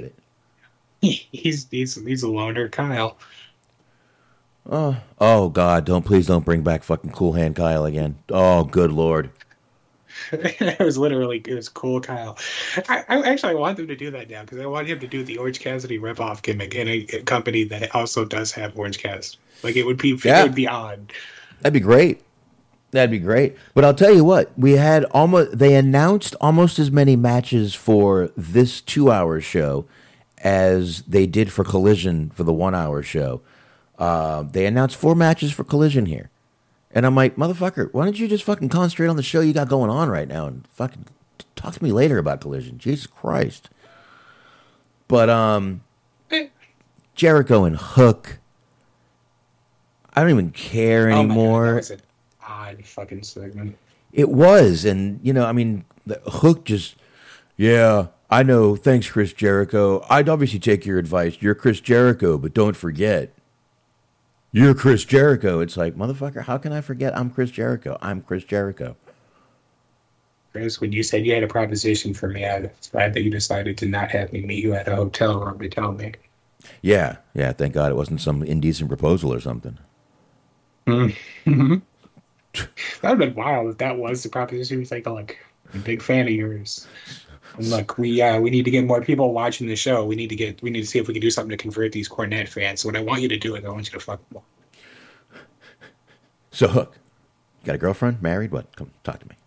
He's a loner, Kyle. Oh God! Please don't bring back fucking Cool Hand Kyle again. Oh, good Lord. It was Cool Kyle. I want them to do that now because I want him to do the Orange Cassidy ripoff gimmick in a company that also does have Orange Cassidy. Like it would be odd. That'd be great. But I'll tell you what, they announced almost as many matches for this 2-hour show as they did for Collision for the 1-hour show. They announced 4 matches for Collision here. And I'm like, motherfucker, why don't you just fucking concentrate on the show you got going on right now and fucking talk to me later about Collision. Jesus Christ. But, Jericho and Hook, I don't even care anymore. Oh my God, that was an odd fucking segment. It was, and I mean, the Hook just, yeah, I know. Thanks, Chris Jericho. I'd obviously take your advice. You're Chris Jericho, but don't forget, you're Chris Jericho. It's like, motherfucker, how can I forget? I'm Chris Jericho. Chris, when you said you had a proposition for me, I was glad that you decided to not have me meet you at a hotel room to tell me. Yeah, yeah. Thank God it wasn't some indecent proposal or something. Mm-hmm. That would have been wild if that was the proposition. He's like, look, I'm a big fan of yours. And look, we need to get more people watching the show. We need to see if we can do something to convert these Cornette fans. So what I want you to do is I want you to fuck them all. So Hook, you got a girlfriend? Married? What? Come talk to me.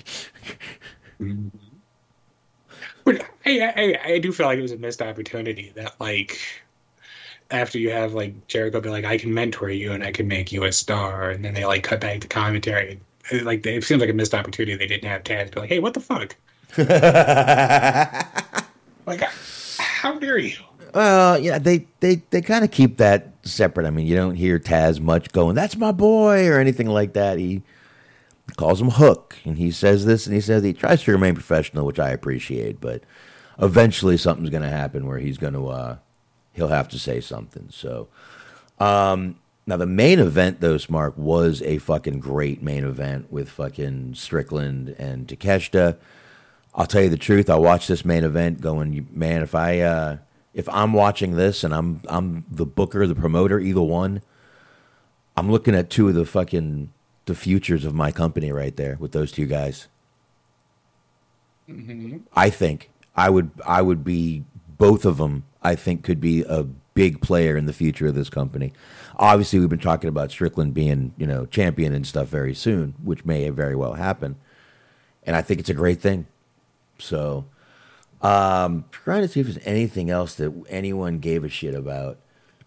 But I do feel like it was a missed opportunity that, like, after you have, like, Jericho be like, I can mentor you and I can make you a star, and then they, like, cut back to commentary. Like, it seems like a missed opportunity they didn't have Taz be like, hey, what the fuck? Like, how dare you? Yeah, they kind of keep that separate. I mean, you don't hear Taz much going, that's my boy, or anything like that. He calls him Hook, and he says this, and he tries to remain professional, which I appreciate, but eventually something's going to happen where he's going to, he'll have to say something. So, now the main event, though, Smark, was a fucking great main event with fucking Strickland and Takeshita. I'll tell you the truth, I watched this main event going, man, if I'm watching this and I'm the booker, the promoter, either one, I'm looking at two of the futures of my company right there with those two guys. Mm-hmm. I think I would be, both of them, I think could be a big player in the future of this company. Obviously, we've been talking about Strickland being, champion and stuff very soon, which may very well happen. And I think it's a great thing. So, trying to see if there's anything else that anyone gave a shit about.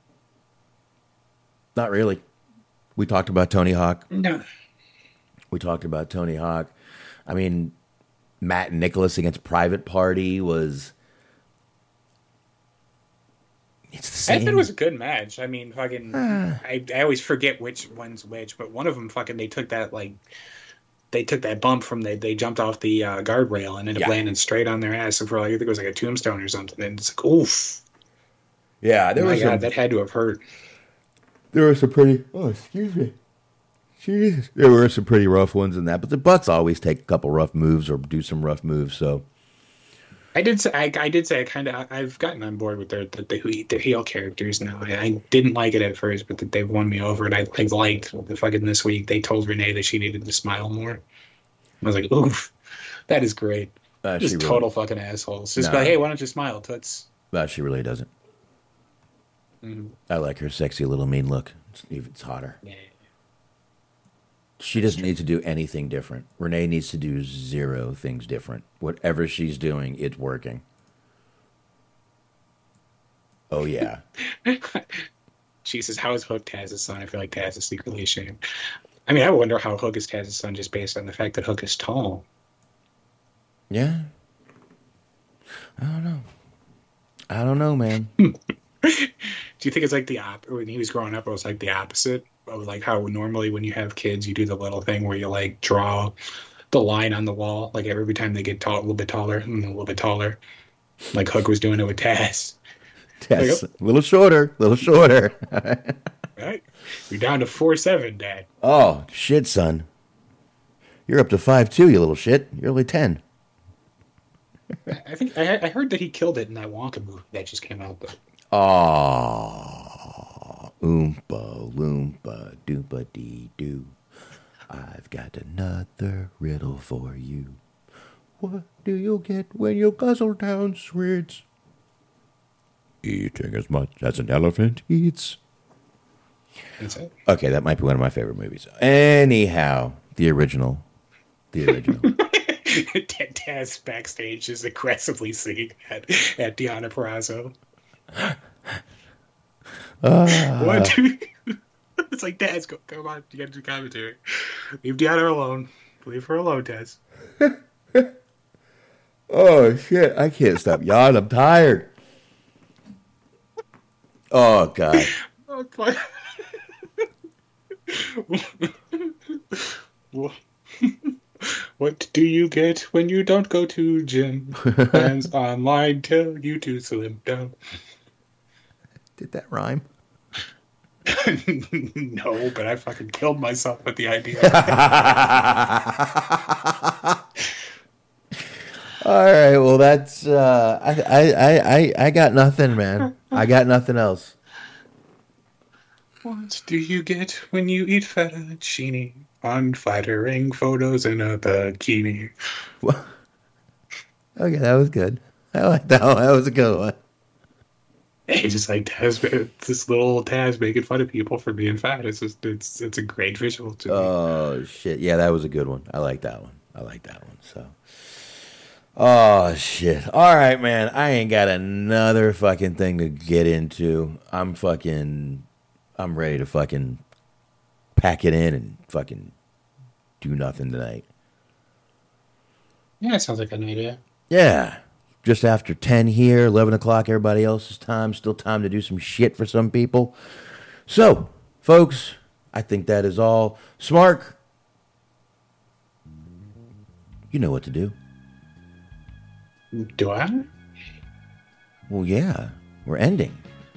Not really. We talked about Tony Hawk. No. We talked about Tony Hawk. I mean, Matt and Nicholas against Private Party was... It's the same. It was a good match. I mean, fucking... I always forget which one's which, but one of them fucking, they took that bump from they jumped off the guardrail and ended up landing straight on their ass for, like, I think it was like a tombstone or something. And it's like, oof. Yeah, that had to have hurt. There were some pretty... Oh, excuse me. Jesus. There were some pretty rough ones in that, but the Bucks always take a couple rough moves or do some rough moves, so... I did say I've gotten on board with their heel characters now. I didn't like it at first, but that they've won me over, and I liked the fucking this week. They told Renee that she needed to smile more. I was like, oof, that is great. Just total fucking assholes. Just like, hey, why don't you smile, toots? She really doesn't. Mm-hmm. I like her sexy little mean look. It's hotter. Yeah. She doesn't need to do anything different. Renee needs to do 0 things different. Whatever she's doing, it's working. Oh, yeah. She says, how is Hook Taz's son? I feel like Taz is secretly ashamed. I mean, I wonder how Hook is Taz's son just based on the fact that Hook is tall. Yeah. I don't know, man. Do you think it's like when he was growing up, it was like the opposite? Of like how normally when you have kids, you do the little thing where you like draw the line on the wall, like every time they get a little bit taller and a little bit taller. Like Hook was doing it with Taz. Taz, a little shorter. Right? You're down to 4'7", Dad. Oh, shit, son. You're up to 5'2", you little shit. You're only 10. I think I heard that he killed it in that Wonka movie that just came out, though. Oh. Oompa, loompa, doompa dee doo. I've got another riddle for you. What do you get when you guzzle down sweets? Eating as much as an elephant eats. That's it. Okay, that might be one of my favorite movies. Anyhow, the original. Taz backstage is aggressively singing at Deonna Purrazzo. What? It's like, Taz, come on, you gotta do commentary. Leave Deonna alone. Leave her alone, Taz. Oh, shit, I can't stop yawning. I'm tired. Oh, God. Oh, God. What do you get when you don't go to gym? Fans online tell you to slim down. Did that rhyme? No, but I fucking killed myself with the idea. All right, well that's I got nothing, man. I got nothing else. What do you get when you eat fettuccine? Unflattering photos in a bikini. Okay, that was good. I like that one. That was a good one. Hey, just like Taz, this little Taz making fun of people for being fat. It's just it's a great visual to me. Oh shit! Yeah, that was a good one. I like that one. So, oh shit! All right, man. I ain't got another fucking thing to get into. I'm ready to fucking pack it in and fucking do nothing tonight. Yeah, it sounds like an idea. Yeah. Just after 10 here, 11 o'clock, everybody else's time. Still time to do some shit for some people. So, folks, I think that is all. Smark, you know what to do. Do I? Well, yeah, we're ending.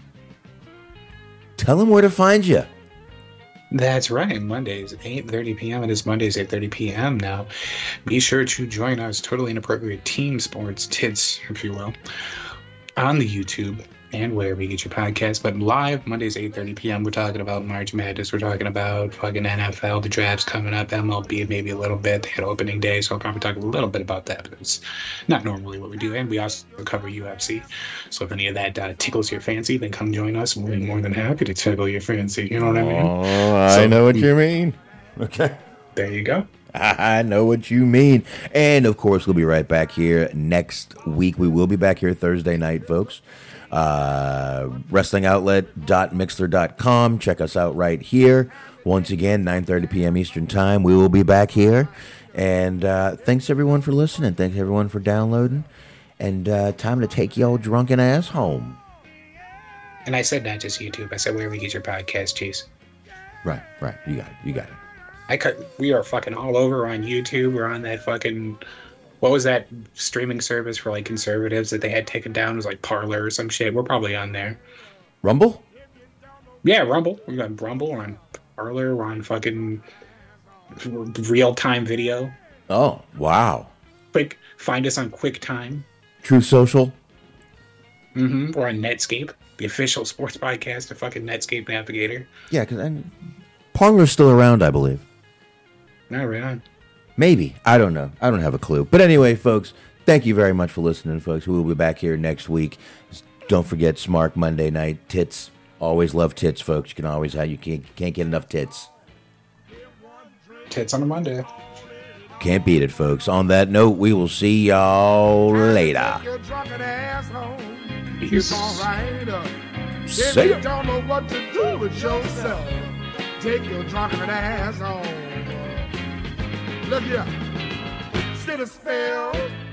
Tell them where to find you. That's right. Mondays, 8:30 p.m. It is Mondays, 8:30 p.m. now. Be sure to join us, Totally Inappropriate Team Sports Tits, if you will, on the YouTube and wherever you get your podcast. But live, Mondays, 8:30 p.m., we're talking about March Madness. We're talking about fucking NFL. The draft's coming up. MLB, maybe a little bit. They had opening day, so I'll probably talk a little bit about that. But it's not normally what we do. And we also cover UFC. So if any of that tickles your fancy, then come join us. We're more than happy to tickle your fancy. You know what I mean? Oh, I know what you mean. Okay. There you go. I know what you mean. And, of course, we'll be right back here next week. We will be back here Thursday night, folks. WrestlingOutlet.mixler.com. Check us out right here. Once again, 9:30 p.m. Eastern Time. We will be back here. And thanks, everyone, for listening. Thanks, everyone, for downloading. And time to take y'all drunken ass home. And I said not just YouTube. I said wherever you get your podcast, Chase. Right. You got it. We are fucking all over on YouTube. We're on that fucking... What was that streaming service for like conservatives that they had taken down? It was like Parler or some shit. We're probably on there. Rumble? Yeah, Rumble. We're on Rumble. We're on Parler. We're on fucking real-time video. Oh, wow. Find us on QuickTime. Truth Social? Mm-hmm. We're on Netscape, the official sports podcast of fucking Netscape Navigator. Yeah, because Parler's still around, I believe. No, right on. Maybe. I don't know. I don't have a clue. But anyway, folks, thank you very much for listening, folks. We will be back here next week. Don't forget Smark Monday night. Tits. Always love tits, folks. You can always have, you can't get enough tits. Tits on a Monday. Can't beat it, folks. On that note, we will see y'all later. Peace. If you don't know what to do with yourself, take your drunken ass home. Look here, sit a spell.